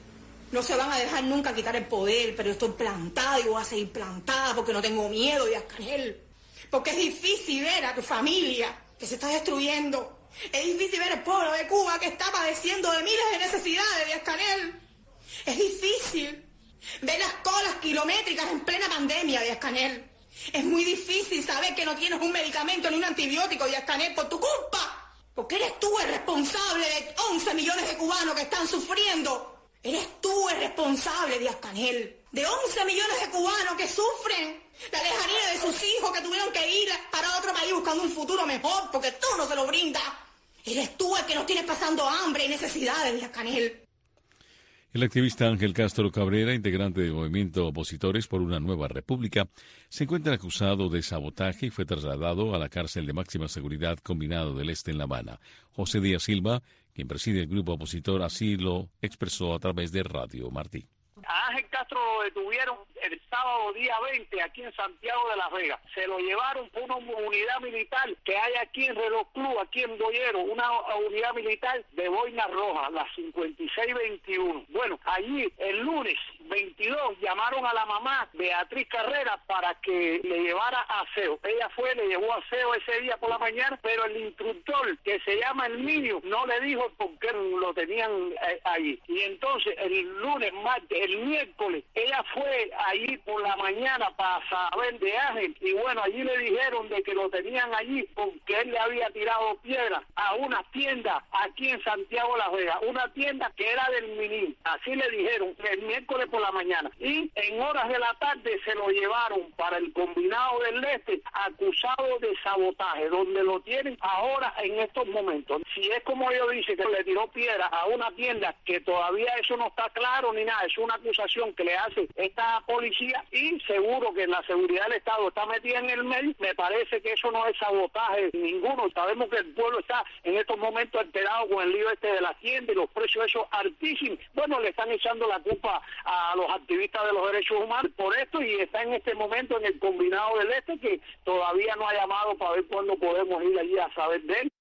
no se van a dejar nunca quitar el poder, pero estoy plantada y voy a seguir plantada porque no tengo miedo, Díaz-Canel, porque es difícil ver a tu familia que se está destruyendo. Es difícil ver el pueblo de Cuba que está padeciendo de miles de necesidades, Díaz-Canel. Es difícil ver las colas kilométricas en plena pandemia, Díaz-Canel. Es muy difícil saber que no tienes un medicamento ni un antibiótico, Díaz-Canel, por tu culpa. Porque eres tú el responsable de 11 millones de cubanos que están sufriendo. Eres tú el responsable, Díaz-Canel, de 11 millones de cubanos que sufren la lejanía de sus hijos que tuvieron que ir para otro país buscando un futuro mejor porque tú no se lo brindas. Eres tú el que nos tiene pasando hambre y necesidades, Díaz-Canel. El activista Ángel Castro Cabrera, integrante del movimiento Opositores por una Nueva República, se encuentra acusado de sabotaje y fue trasladado a la cárcel de máxima seguridad Combinado del Este en La Habana. José Díaz Silva, quien preside el grupo opositor, así lo expresó a través de Radio Martí. A Ángel Castro lo detuvieron el sábado día 20 aquí en Santiago de Las Vegas. Se lo llevaron por una unidad militar que hay aquí en Reloj Club, aquí en Boyero, una unidad militar de boina roja, la 5621. Bueno, allí el lunes 22 llamaron a la mamá, Beatriz Carrera, para que le llevara aseo. Ella fue, le llevó aseo ese día por la mañana, pero el instructor, que se llama el niño, no le dijo por qué lo tenían allí. Y entonces el lunes, martes, el miércoles, ella fue allí por la mañana para saber de Ángel, y bueno, allí le dijeron de que lo tenían allí porque él le había tirado piedra a una tienda aquí en Santiago de Las Vegas, una tienda que era del Mini, así le dijeron, el miércoles por la mañana, y en horas de la tarde se lo llevaron para el Combinado del Este acusado de sabotaje, donde lo tienen ahora en estos momentos. Si es como ellos dicen, que le tiró piedra a una tienda, que todavía eso no está claro ni nada, es una acusación que le hace esta policía, y seguro que la seguridad del Estado está metida en el medio. Me parece que eso no es sabotaje ninguno. Sabemos que el pueblo está en estos momentos alterado con el lío de la tienda y los precios esos altísimos. Bueno, le están echando la culpa a los activistas de los derechos humanos por esto, y está en este momento en el Combinado del Este, que todavía no ha llamado para ver cuándo podemos ir allí a saber de él.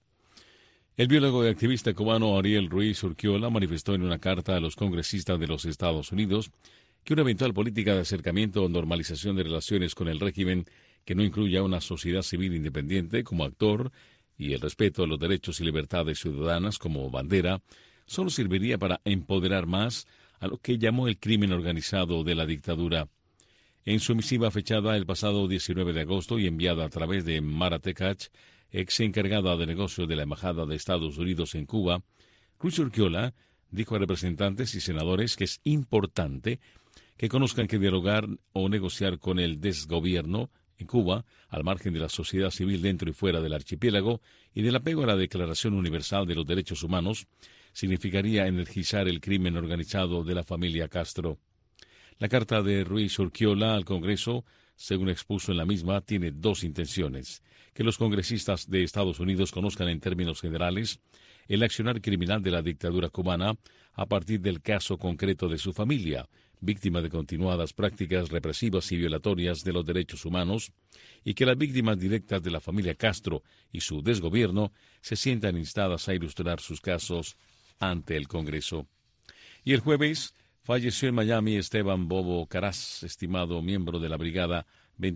El biólogo y activista cubano Ariel Ruiz Urquiola manifestó en una carta a los congresistas de los Estados Unidos que una eventual política de acercamiento o normalización de relaciones con el régimen que no incluya una sociedad civil independiente como actor y el respeto a los derechos y libertades ciudadanas como bandera solo serviría para empoderar más a lo que llamó el crimen organizado de la dictadura. En su misiva fechada el pasado 19 de agosto y enviada a través de Mara Tekach, ex encargada de negocios de la Embajada de Estados Unidos en Cuba, Ruiz Urquiola dijo a representantes y senadores que es importante que conozcan que dialogar o negociar con el desgobierno en Cuba, al margen de la sociedad civil dentro y fuera del archipiélago y del apego a la Declaración Universal de los Derechos Humanos, significaría energizar el crimen organizado de la familia Castro. La carta de Ruiz Urquiola al Congreso, según expuso en la misma, tiene dos intenciones: que los congresistas de Estados Unidos conozcan en términos generales el accionar criminal de la dictadura cubana a partir del caso concreto de su familia, víctima de continuadas prácticas represivas y violatorias de los derechos humanos, y que las víctimas directas de la familia Castro y su desgobierno se sientan instadas a ilustrar sus casos ante el Congreso. Y el jueves falleció en Miami Esteban Bobo Caras, estimado miembro de la Brigada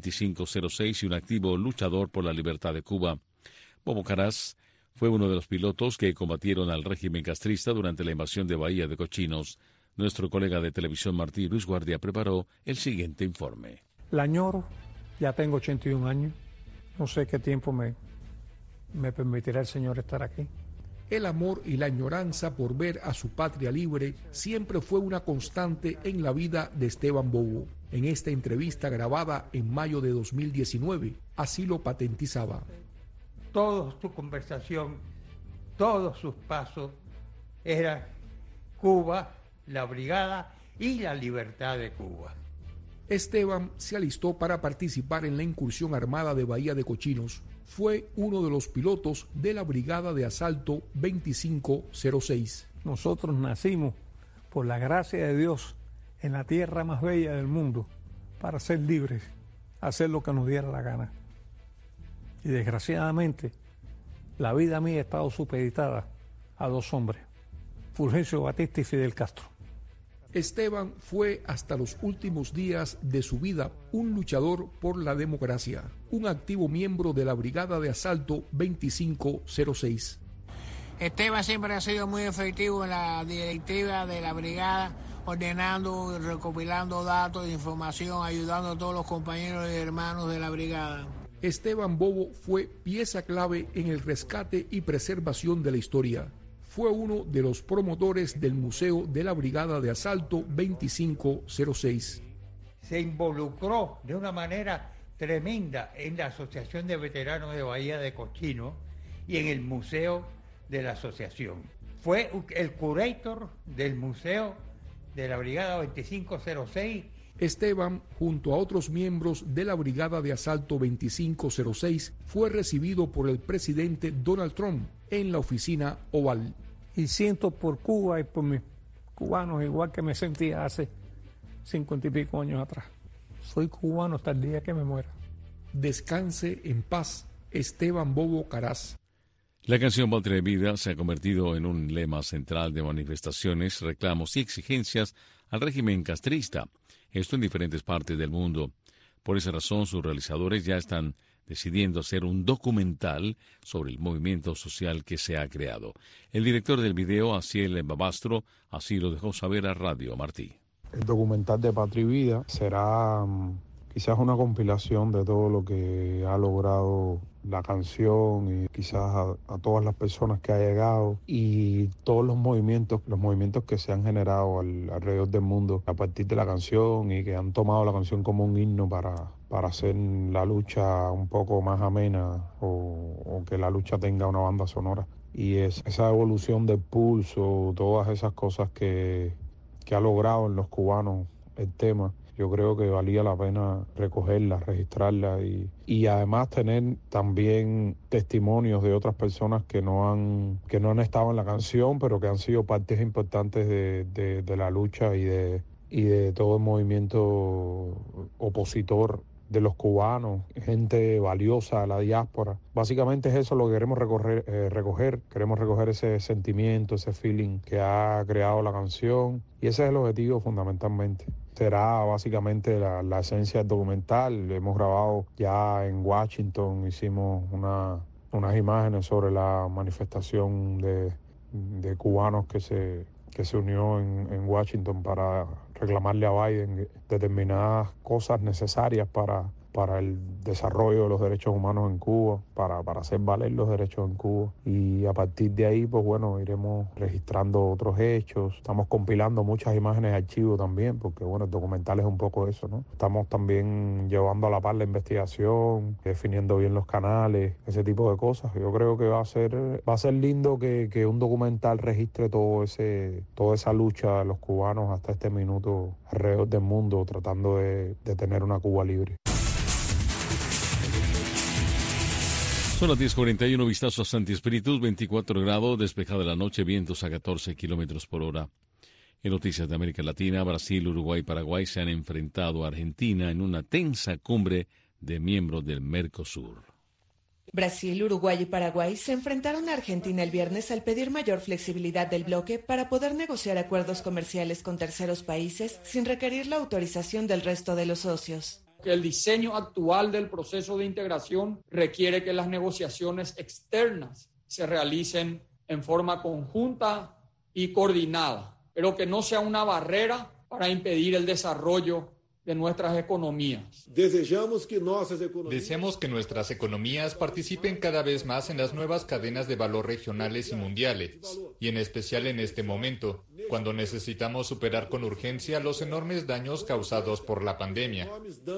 2506 y un activo luchador por la libertad de Cuba. Bobo Caras fue uno de los pilotos que combatieron al régimen castrista durante la invasión de Bahía de Cochinos. Nuestro colega de televisión Martí Luis Guardia preparó el siguiente informe. La añoro, ya tengo 81 años, no sé qué tiempo me permitirá el Señor estar aquí. El amor y la añoranza por ver a su patria libre siempre fue una constante en la vida de Esteban Bobo. En esta entrevista grabada en mayo de 2019, así lo patentizaba. Toda su conversación, todos sus pasos, era Cuba, la brigada y la libertad de Cuba. Esteban se alistó para participar en la incursión armada de Bahía de Cochinos. Fue uno de los pilotos de la Brigada de Asalto 2506. Nosotros nacimos, por la gracia de Dios, en la tierra más bella del mundo, para ser libres, hacer lo que nos diera la gana. Y desgraciadamente, la vida mía ha estado supeditada a dos hombres, Fulgencio Batista y Fidel Castro. Esteban fue hasta los últimos días de su vida un luchador por la democracia, un activo miembro de la Brigada de Asalto 2506. Esteban siempre ha sido muy efectivo en la directiva de la brigada, ordenando y recopilando datos e información, ayudando a todos los compañeros y hermanos de la brigada. Esteban Bobo fue pieza clave en el rescate y preservación de la historia. Fue uno de los promotores del Museo de la Brigada de Asalto 2506. Se involucró de una manera tremenda en la Asociación de Veteranos de Bahía de Cochinos y en el Museo de la Asociación. Fue el curator del Museo de la Brigada 2506. Esteban, junto a otros miembros de la Brigada de Asalto 2506, fue recibido por el presidente Donald Trump en la oficina Oval. Y siento por Cuba y por mis cubanos igual que me sentía hace 50 y pico años atrás. Soy cubano hasta el día que me muera. Descanse en paz, Esteban Bobo Caras. La canción Patria y Vida se ha convertido en un lema central de manifestaciones, reclamos y exigencias al régimen castrista, esto en diferentes partes del mundo. Por esa razón, sus realizadores ya están decidiendo hacer un documental sobre el movimiento social que se ha creado. El director del video, Asiel Babastro, así lo dejó saber a Radio Martí. El documental de Patria y Vida será quizás una compilación de todo lo que ha logrado la canción y quizás a todas las personas que ha llegado y todos los movimientos que se han generado alrededor del mundo a partir de la canción y que han tomado la canción como un himno para hacer la lucha un poco más amena o que la lucha tenga una banda sonora. Y esa evolución del pulso, todas esas cosas que ha logrado en los cubanos el tema, yo creo que valía la pena recogerla, registrarla y además tener también testimonios de otras personas que no han estado en la canción, pero que han sido partes importantes de la lucha y de todo el movimiento opositor de los cubanos, gente valiosa de la diáspora. Básicamente es eso lo que queremos recoger. Queremos recoger ese sentimiento, ese feeling que ha creado la canción y ese es el objetivo fundamentalmente. Será básicamente la esencia del documental. Hemos grabado ya en Washington, hicimos unas imágenes sobre la manifestación de cubanos que se unió en Washington para reclamarle a Biden determinadas cosas necesarias para el desarrollo de los derechos humanos en Cuba, para hacer valer los derechos en Cuba. Y a partir de ahí, pues bueno, iremos registrando otros hechos. Estamos compilando muchas imágenes de archivo también, porque bueno, el documental es un poco eso, ¿no? Estamos también llevando a la par la investigación, definiendo bien los canales, ese tipo de cosas. Yo creo que va a ser lindo que un documental registre toda esa lucha de los cubanos hasta este minuto alrededor del mundo, tratando de tener una Cuba libre. Son las 10:41, vistazo a Santi Espíritus, 24 grados, despejada la noche, vientos a 14 kilómetros por hora. En noticias de América Latina, Brasil, Uruguay y Paraguay se han enfrentado a Argentina en una tensa cumbre de miembros del Mercosur. Brasil, Uruguay y Paraguay se enfrentaron a Argentina el viernes al pedir mayor flexibilidad del bloque para poder negociar acuerdos comerciales con terceros países sin requerir la autorización del resto de los socios. Que el diseño actual del proceso de integración requiere que las negociaciones externas se realicen en forma conjunta y coordinada, pero que no sea una barrera para impedir el desarrollo de nuestras economías. Deseamos que nuestras economías participen cada vez más en las nuevas cadenas de valor regionales y mundiales, y en especial en este momento, cuando necesitamos superar con urgencia los enormes daños causados por la pandemia.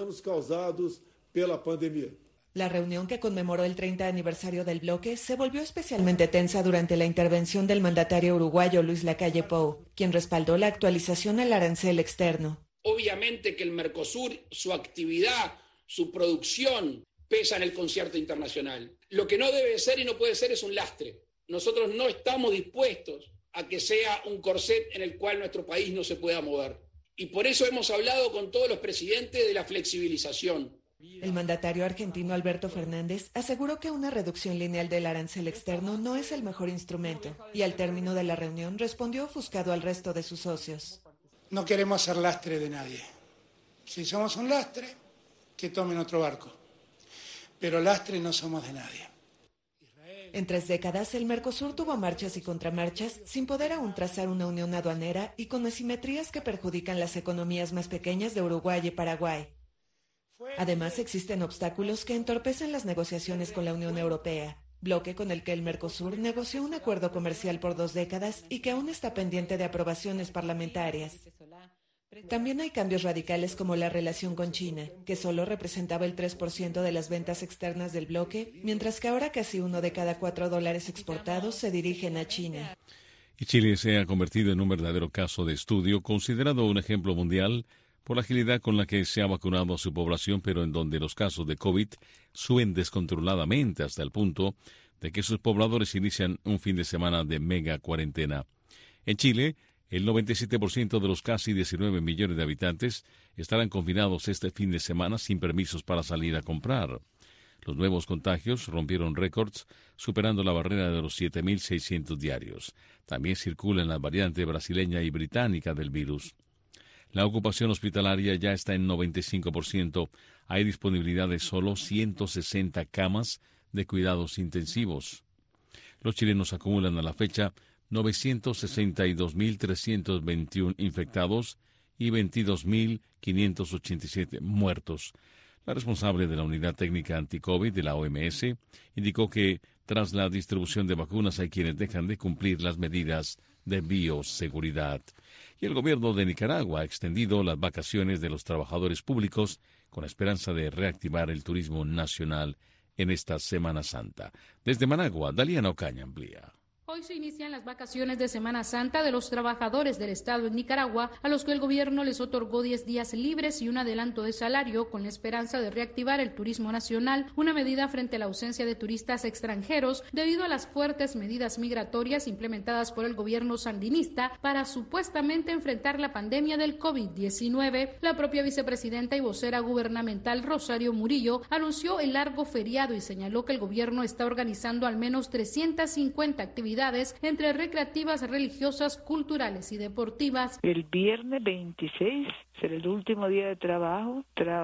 La reunión que conmemoró el 30 aniversario del bloque se volvió especialmente tensa durante la intervención del mandatario uruguayo Luis Lacalle Pou, quien respaldó la actualización al arancel externo. Obviamente que el Mercosur, su actividad, su producción, pesa en el concierto internacional. Lo que no debe ser y no puede ser es un lastre. Nosotros no estamos dispuestos a que sea un corset en el cual nuestro país no se pueda mover. Y por eso hemos hablado con todos los presidentes de la flexibilización. El mandatario argentino Alberto Fernández aseguró que una reducción lineal del arancel externo no es el mejor instrumento y al término de la reunión respondió ofuscado al resto de sus socios. No queremos ser lastre de nadie. Si somos un lastre, que tomen otro barco. Pero lastre no somos de nadie. En 3 décadas, el Mercosur tuvo marchas y contramarchas sin poder aún trazar una unión aduanera y con asimetrías que perjudican las economías más pequeñas de Uruguay y Paraguay. Además, existen obstáculos que entorpecen las negociaciones con la Unión Europea, bloque con el que el Mercosur negoció un acuerdo comercial por 2 décadas y que aún está pendiente de aprobaciones parlamentarias. También hay cambios radicales como la relación con China, que solo representaba el 3% de las ventas externas del bloque, mientras que ahora casi 1 de cada 4 dólares exportados se dirigen a China. Y Chile se ha convertido en un verdadero caso de estudio, considerado un ejemplo mundial por la agilidad con la que se ha vacunado a su población, pero en donde los casos de COVID suben descontroladamente hasta el punto de que sus pobladores inician un fin de semana de mega cuarentena. En Chile, el 97% de los casi 19 millones de habitantes estarán confinados este fin de semana sin permisos para salir a comprar. Los nuevos contagios rompieron récords, superando la barrera de los 7.600 diarios. También circulan la variante brasileña y británica del virus. La ocupación hospitalaria ya está en 95%. Hay disponibilidad de solo 160 camas de cuidados intensivos. Los chilenos acumulan a la fecha 962.321 infectados y 22.587 muertos. La responsable de la Unidad Técnica Anti-COVID de la OMS indicó que tras la distribución de vacunas hay quienes dejan de cumplir las medidas de bioseguridad. Y el gobierno de Nicaragua ha extendido las vacaciones de los trabajadores públicos con la esperanza de reactivar el turismo nacional en esta Semana Santa. Desde Managua, Daliana Ocaña amplía. Hoy se inician las vacaciones de Semana Santa de los trabajadores del Estado en Nicaragua, a los que el gobierno les otorgó 10 días libres y un adelanto de salario con la esperanza de reactivar el turismo nacional, una medida frente a la ausencia de turistas extranjeros debido a las fuertes medidas migratorias implementadas por el gobierno sandinista para supuestamente enfrentar la pandemia del COVID-19. La propia vicepresidenta y vocera gubernamental Rosario Murillo anunció el largo feriado y señaló que el gobierno está organizando al menos 350 actividades entre recreativas, religiosas, culturales y deportivas. El viernes 26 será el último día de trabajo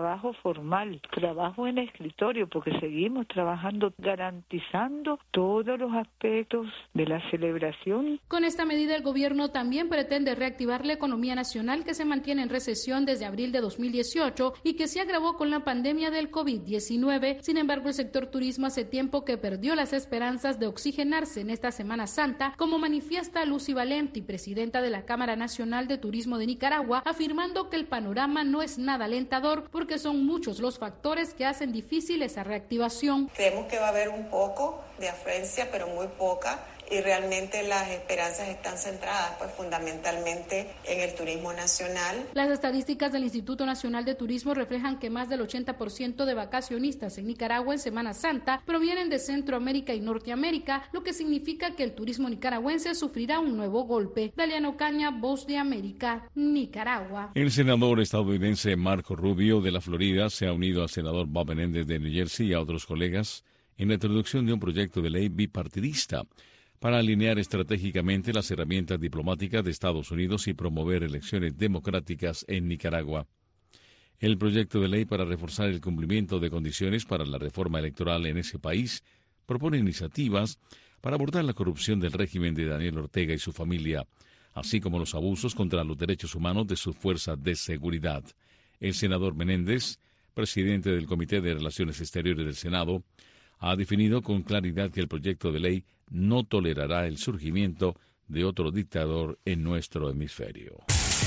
formal, trabajo en escritorio, porque seguimos trabajando garantizando todos los aspectos de la celebración. Con esta medida el gobierno también pretende reactivar la economía nacional, que se mantiene en recesión desde abril de 2018 y que se agravó con la pandemia del COVID-19. Sin embargo, el sector turismo hace tiempo que perdió las esperanzas de oxigenarse en esta Semana Santa, como manifiesta Lucy Valenti, presidenta de la Cámara Nacional de Turismo de Nicaragua, afirmando que el panorama no es nada alentador porque son muchos los factores que hacen difícil esa reactivación. Creemos que va a haber un poco de afluencia, pero muy poca, y realmente las esperanzas están centradas pues fundamentalmente en el turismo nacional. Las estadísticas del Instituto Nacional de Turismo reflejan que más del 80% de vacacionistas en Nicaragua en Semana Santa provienen de Centroamérica y Norteamérica, lo que significa que el turismo nicaragüense sufrirá un nuevo golpe. Daliana Ocaña, Voz de América, Nicaragua. El senador estadounidense Marco Rubio de la Florida se ha unido al senador Bob Menéndez de New Jersey y a otros colegas en la introducción de un proyecto de ley bipartidista para alinear estratégicamente las herramientas diplomáticas de Estados Unidos y promover elecciones democráticas en Nicaragua. El proyecto de ley para reforzar el cumplimiento de condiciones para la reforma electoral en ese país propone iniciativas para abordar la corrupción del régimen de Daniel Ortega y su familia, así como los abusos contra los derechos humanos de sus fuerzas de seguridad. El senador Menéndez, presidente del Comité de Relaciones Exteriores del Senado, ha definido con claridad que el proyecto de ley no tolerará el surgimiento de otro dictador en nuestro hemisferio.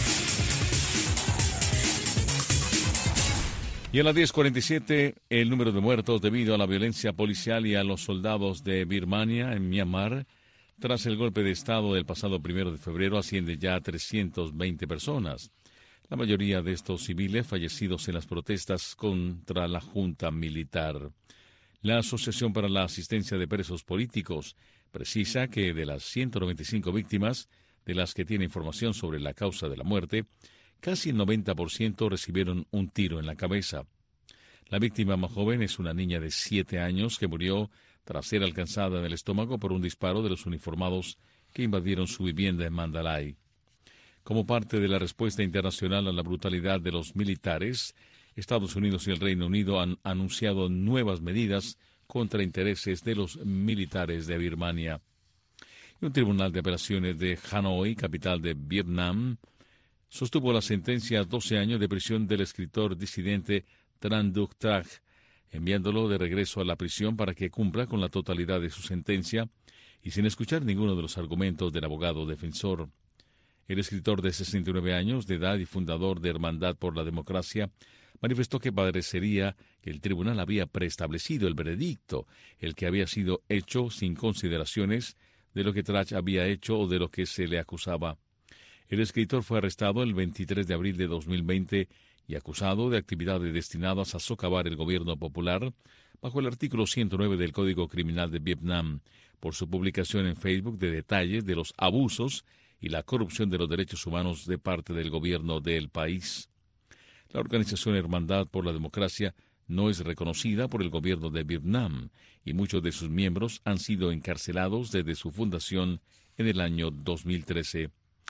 Y a las 10:47, el número de muertos debido a la violencia policial y a los soldados de Birmania en Myanmar, tras el golpe de Estado del pasado 1 de febrero, asciende ya a 320 personas. La mayoría de estos civiles fallecidos en las protestas contra la junta militar. La Asociación para la Asistencia de Presos Políticos precisa que de las 195 víctimas de las que tiene información sobre la causa de la muerte, casi el 90% recibieron un tiro en la cabeza. La víctima más joven es una niña de 7 años que murió tras ser alcanzada en el estómago por un disparo de los uniformados que invadieron su vivienda en Mandalay. Como parte de la respuesta internacional a la brutalidad de los militares, Estados Unidos y el Reino Unido han anunciado nuevas medidas contra intereses de los militares de Birmania. Y un tribunal de apelaciones de Hanoi, capital de Vietnam, sostuvo la sentencia a 12 años de prisión del escritor disidente Tran Duc Trach, enviándolo de regreso a la prisión para que cumpla con la totalidad de su sentencia y sin escuchar ninguno de los argumentos del abogado defensor. El escritor de 69 años de edad y fundador de Hermandad por la Democracia manifestó que parecería que el tribunal había preestablecido el veredicto, el que había sido hecho sin consideraciones de lo que Trach había hecho o de lo que se le acusaba. El escritor fue arrestado el 23 de abril de 2020 y acusado de actividades destinadas a socavar el gobierno popular bajo el artículo 109 del Código Criminal de Vietnam por su publicación en Facebook de detalles de los abusos y la corrupción de los derechos humanos de parte del gobierno del país. La organización Hermandad por la Democracia no es reconocida por el gobierno de Vietnam y muchos de sus miembros han sido encarcelados desde su fundación en el año 2013.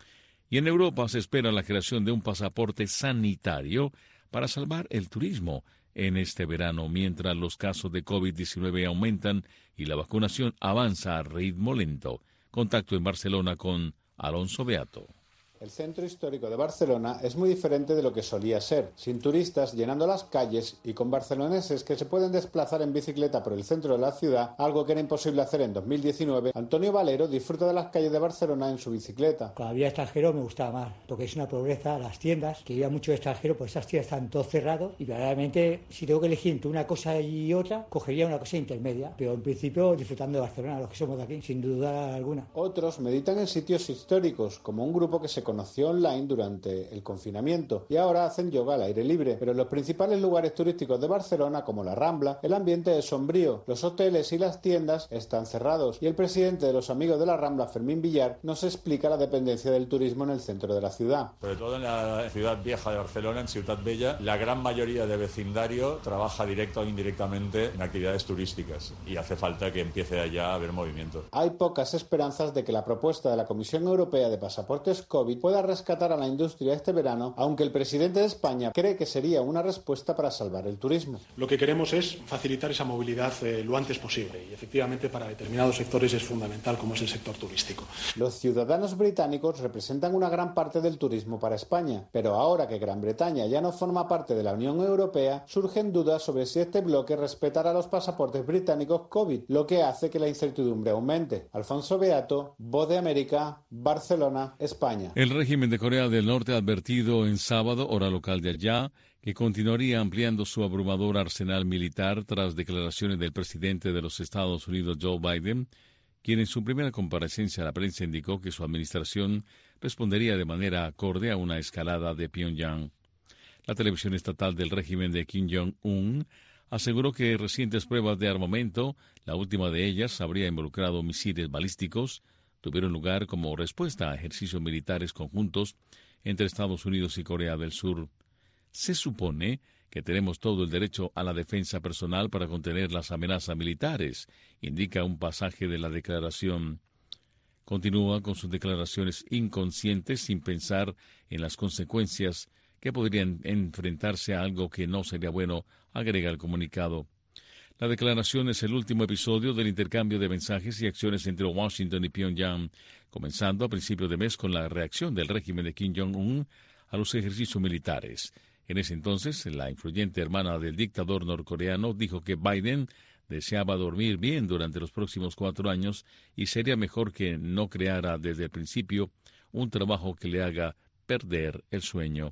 Y en Europa se espera la creación de un pasaporte sanitario para salvar el turismo en este verano, mientras los casos de COVID-19 aumentan y la vacunación avanza a ritmo lento. Contacto en Barcelona con Alonso Beato. El centro histórico de Barcelona es muy diferente de lo que solía ser, sin turistas llenando las calles y con barceloneses que se pueden desplazar en bicicleta por el centro de la ciudad, algo que era imposible hacer en 2019. Antonio Valero disfruta de las calles de Barcelona en su bicicleta. Cuando había extranjero me gustaba más, porque es una pobreza, las tiendas, que iba mucho extranjero, pues esas tiendas están todos cerrados y verdaderamente si tengo que elegir entre una cosa y otra, cogería una cosa intermedia, pero en principio disfrutando de Barcelona, los que somos de aquí, sin duda alguna. Otros meditan en sitios históricos, como un grupo que se conoció online durante el confinamiento y ahora hacen yoga al aire libre, pero en los principales lugares turísticos de Barcelona, como la Rambla, el ambiente es sombrío, los hoteles y las tiendas están cerrados y el presidente de los Amigos de la Rambla, Fermín Villar, nos explica la dependencia del turismo en el centro de la ciudad. Sobre todo en la ciudad vieja de Barcelona, en Ciutat Vella, la gran mayoría de vecindario trabaja directa o indirectamente en actividades turísticas y hace falta que empiece allá a haber movimiento. Hay pocas esperanzas de que la propuesta de la Comisión Europea de pasaportes COVID pueda rescatar a la industria este verano, aunque el presidente de España cree que sería una respuesta para salvar el turismo. Lo que queremos es facilitar esa movilidad lo antes posible y efectivamente para determinados sectores es fundamental, como es el sector turístico. Los ciudadanos británicos representan una gran parte del turismo para España, pero ahora que Gran Bretaña ya no forma parte de la Unión Europea, surgen dudas sobre si este bloque respetará los pasaportes británicos COVID, lo que hace que la incertidumbre aumente. Alfonso Beato, Voz de América, Barcelona, España. El régimen de Corea del Norte ha advertido en sábado, hora local de allá, que continuaría ampliando su abrumador arsenal militar tras declaraciones del presidente de los Estados Unidos, Joe Biden, quien en su primera comparecencia a la prensa indicó que su administración respondería de manera acorde a una escalada de Pyongyang. La televisión estatal del régimen de Kim Jong-un aseguró que recientes pruebas de armamento, la última de ellas habría involucrado misiles balísticos, tuvieron lugar como respuesta a ejercicios militares conjuntos entre Estados Unidos y Corea del Sur. Se supone que tenemos todo el derecho a la defensa personal para contener las amenazas militares, indica un pasaje de la declaración. Continúa con sus declaraciones inconscientes sin pensar en las consecuencias que podrían enfrentarse a algo que no sería bueno, agrega el comunicado. La declaración es el último episodio del intercambio de mensajes y acciones entre Washington y Pyongyang, comenzando a principios de mes con la reacción del régimen de Kim Jong-un a los ejercicios militares. En ese entonces, la influyente hermana del dictador norcoreano dijo que Biden deseaba dormir bien durante los próximos 4 años y sería mejor que no creara desde el principio un trabajo que le haga perder el sueño.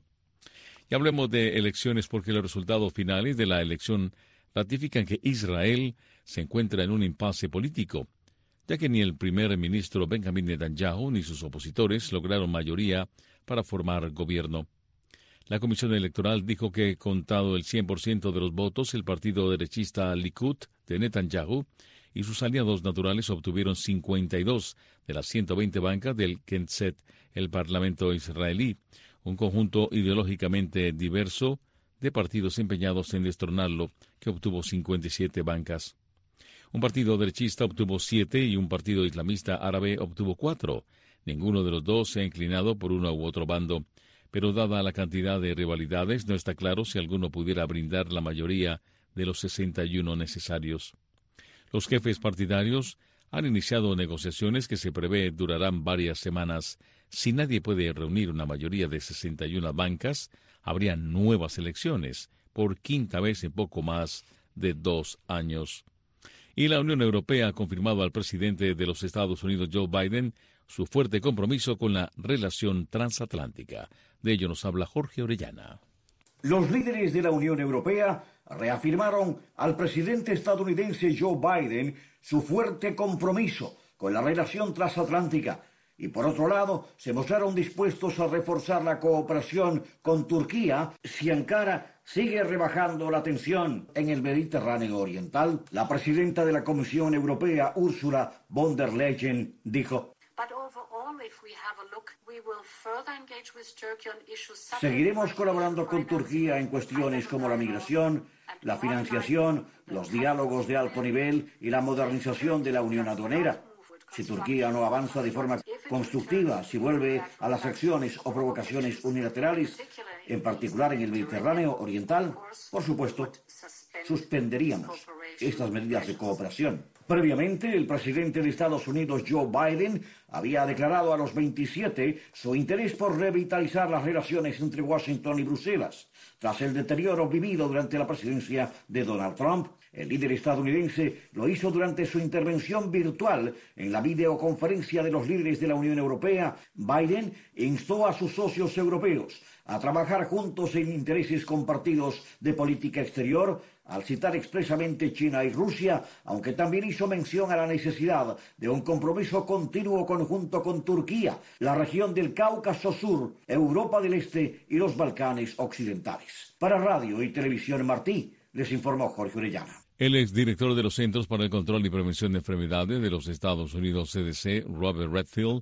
Y hablemos de elecciones porque los resultados finales de la elección ratifican que Israel se encuentra en un impasse político, ya que ni el primer ministro Benjamin Netanyahu ni sus opositores lograron mayoría para formar gobierno. La Comisión Electoral dijo que, contado el 100% de los votos, el partido derechista Likud de Netanyahu y sus aliados naturales obtuvieron 52 de las 120 bancas del Knesset, el Parlamento israelí, un conjunto ideológicamente diverso de partidos empeñados en destronarlo, que obtuvo 57 bancas. Un partido derechista obtuvo 7 y un partido islamista árabe obtuvo 4. Ninguno de los dos se ha inclinado por uno u otro bando, pero dada la cantidad de rivalidades, no está claro si alguno pudiera brindar la mayoría de los 61 necesarios. Los jefes partidarios han iniciado negociaciones que se prevé durarán varias semanas. Si nadie puede reunir una mayoría de 61 bancas, habría nuevas elecciones, por quinta vez en poco más de 2 años. Y la Unión Europea ha confirmado al presidente de los Estados Unidos, Joe Biden, su fuerte compromiso con la relación transatlántica. De ello nos habla Jorge Orellana. Los líderes de la Unión Europea reafirmaron al presidente estadounidense Joe Biden su fuerte compromiso con la relación transatlántica y, por otro lado, se mostraron dispuestos a reforzar la cooperación con Turquía si Ankara sigue rebajando la tensión en el Mediterráneo Oriental. La presidenta de la Comisión Europea, Ursula von der Leyen, dijo: seguiremos colaborando con Turquía en cuestiones como la migración, la financiación, los diálogos de alto nivel y la modernización de la unión aduanera. Si Turquía no avanza de forma constructiva si vuelve a las acciones o provocaciones unilaterales, en particular en el Mediterráneo Oriental, por supuesto, suspenderíamos estas medidas de cooperación. Previamente, el presidente de Estados Unidos, Joe Biden, había declarado a los 27 su interés por revitalizar las relaciones entre Washington y Bruselas, tras el deterioro vivido durante la presidencia de Donald Trump. El líder estadounidense lo hizo durante su intervención virtual en la videoconferencia de los líderes de la Unión Europea. Biden instó a sus socios europeos a trabajar juntos en intereses compartidos de política exterior, al citar expresamente China y Rusia, aunque también hizo mención a la necesidad de un compromiso continuo conjunto con Turquía, la región del Cáucaso Sur, Europa del Este y los Balcanes Occidentales. Para Radio y Televisión Martí, les informó Jorge Orellana. El exdirector de los Centros para el Control y Prevención de Enfermedades de los Estados Unidos, CDC, Robert Redfield,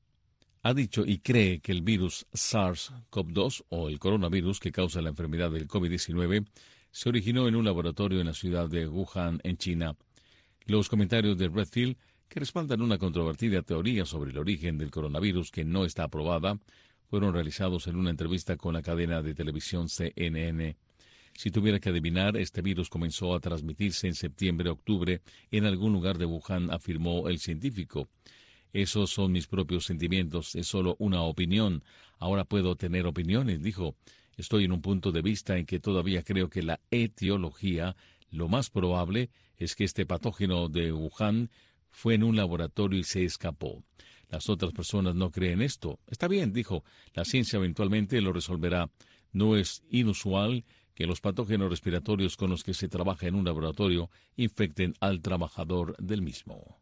ha dicho y cree que el virus SARS-CoV-2 o el coronavirus que causa la enfermedad del COVID-19 se originó en un laboratorio en la ciudad de Wuhan, en China. Los comentarios de Redfield, que respaldan una controvertida teoría sobre el origen del coronavirus que no está aprobada, fueron realizados en una entrevista con la cadena de televisión CNN. Si tuviera que adivinar, este virus comenzó a transmitirse en septiembre-octubre en algún lugar de Wuhan, afirmó el científico. Esos son mis propios sentimientos, es solo una opinión. Ahora puedo tener opiniones, dijo. Estoy en un punto de vista en que todavía creo que la etiología, lo más probable, es que este patógeno de Wuhan fue en un laboratorio y se escapó. Las otras personas no creen esto. Está bien, dijo, la ciencia eventualmente lo resolverá. No es inusual que los patógenos respiratorios con los que se trabaja en un laboratorio infecten al trabajador del mismo.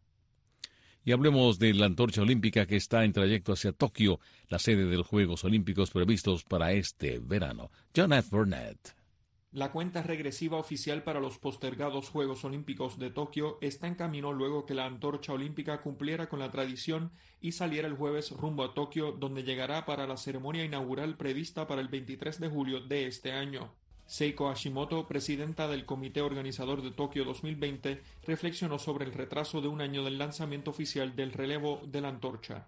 Y hablemos de la antorcha olímpica que está en trayecto hacia Tokio, la sede de los Juegos Olímpicos previstos para este verano. John F. Burnett. La cuenta regresiva oficial para los postergados Juegos Olímpicos de Tokio está en camino luego que la antorcha olímpica cumpliera con la tradición y saliera el jueves rumbo a Tokio, donde llegará para la ceremonia inaugural prevista para el 23 de julio de este año. Seiko Hashimoto, presidenta del comité organizador de Tokio 2020, reflexionó sobre el retraso de un año del lanzamiento oficial del relevo de la antorcha.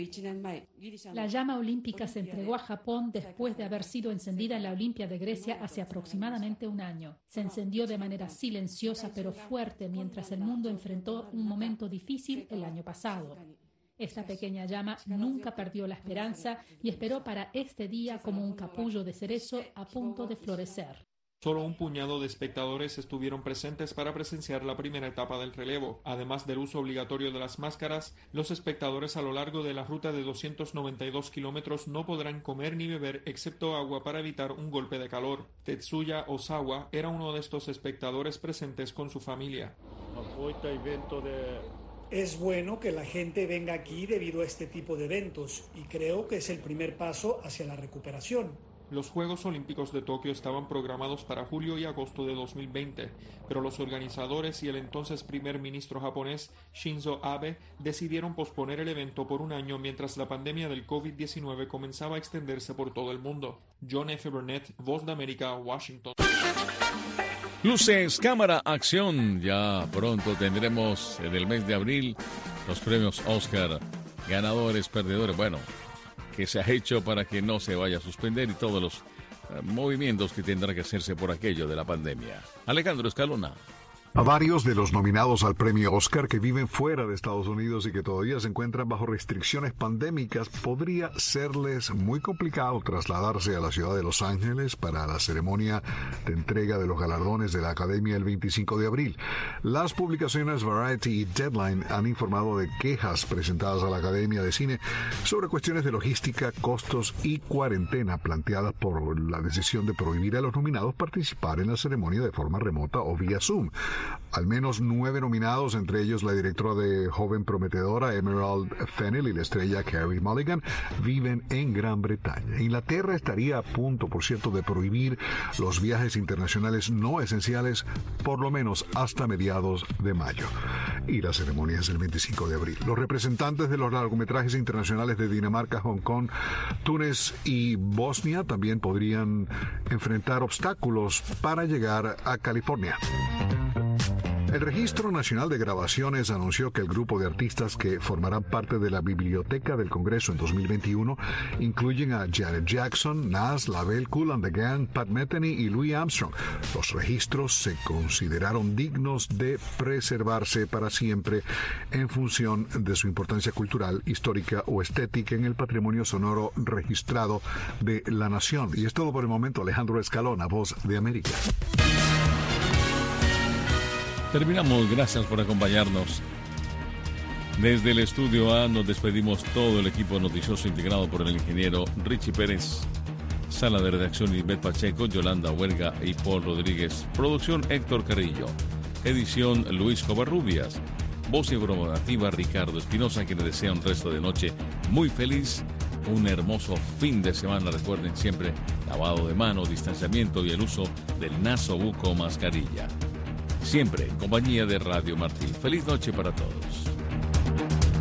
La llama olímpica se entregó a Japón después de haber sido encendida en la Olimpia de Grecia hace aproximadamente un año. Se encendió de manera silenciosa pero fuerte mientras el mundo enfrentó un momento difícil el año pasado. Esta pequeña llama nunca perdió la esperanza y esperó para este día como un capullo de cerezo a punto de florecer. Solo un puñado de espectadores estuvieron presentes para presenciar la primera etapa del relevo. Además del uso obligatorio de las máscaras, los espectadores a lo largo de la ruta de 292 kilómetros no podrán comer ni beber excepto agua para evitar un golpe de calor. Tetsuya Osawa era uno de estos espectadores presentes con su familia. Es bueno que la gente venga aquí debido a este tipo de eventos y creo que es el primer paso hacia la recuperación. Los Juegos Olímpicos de Tokio estaban programados para julio y agosto de 2020, pero los organizadores y el entonces primer ministro japonés Shinzo Abe decidieron posponer el evento por un año mientras la pandemia del COVID-19 comenzaba a extenderse por todo el mundo. John F. Burnett, Voz de América, Washington. Luces, cámara, acción. Ya pronto tendremos en el mes de abril los premios Oscar. Ganadores, perdedores, bueno, que se ha hecho para que no se vaya a suspender y todos los movimientos que tendrá que hacerse por aquello de la pandemia. Alejandro Escalona. A varios de los nominados al premio Oscar que viven fuera de Estados Unidos y que todavía se encuentran bajo restricciones pandémicas, podría serles muy complicado trasladarse a la ciudad de Los Ángeles para la ceremonia de entrega de los galardones de la Academia el 25 de abril. Las publicaciones Variety y Deadline han informado de quejas presentadas a la Academia de Cine sobre cuestiones de logística, costos y cuarentena planteadas por la decisión de prohibir a los nominados participar en la ceremonia de forma remota o vía Zoom. Al menos 9 nominados, entre ellos la directora de Joven Prometedora Emerald Fennell y la estrella Carey Mulligan, viven en Gran Bretaña. Inglaterra estaría a punto, por cierto, de prohibir los viajes internacionales no esenciales por lo menos hasta mediados de mayo. Y la ceremonia es el 25 de abril. Los representantes de los largometrajes internacionales de Dinamarca, Hong Kong, Túnez y Bosnia también podrían enfrentar obstáculos para llegar a California. El Registro Nacional de Grabaciones anunció que el grupo de artistas que formarán parte de la Biblioteca del Congreso en 2021 incluyen a Janet Jackson, Nas, Lavelle, Kool and the Gang, Pat Metheny y Louis Armstrong. Los registros se consideraron dignos de preservarse para siempre en función de su importancia cultural, histórica o estética en el patrimonio sonoro registrado de la nación. Y es todo por el momento. Alejandro Escalona, Voz de América. Terminamos, gracias por acompañarnos. Desde el Estudio A nos despedimos todo el equipo noticioso integrado por el ingeniero Richie Pérez. Sala de redacción Isbeth Pacheco, Yolanda Huerga y Paul Rodríguez. Producción Héctor Carrillo. Edición Luis Covarrubias. Voz informativa Ricardo Espinosa, que les desea un resto de noche muy feliz. Un hermoso fin de semana. Recuerden siempre lavado de manos, distanciamiento y el uso del nasobuco o mascarilla. Siempre en compañía de Radio Martí. Feliz noche para todos.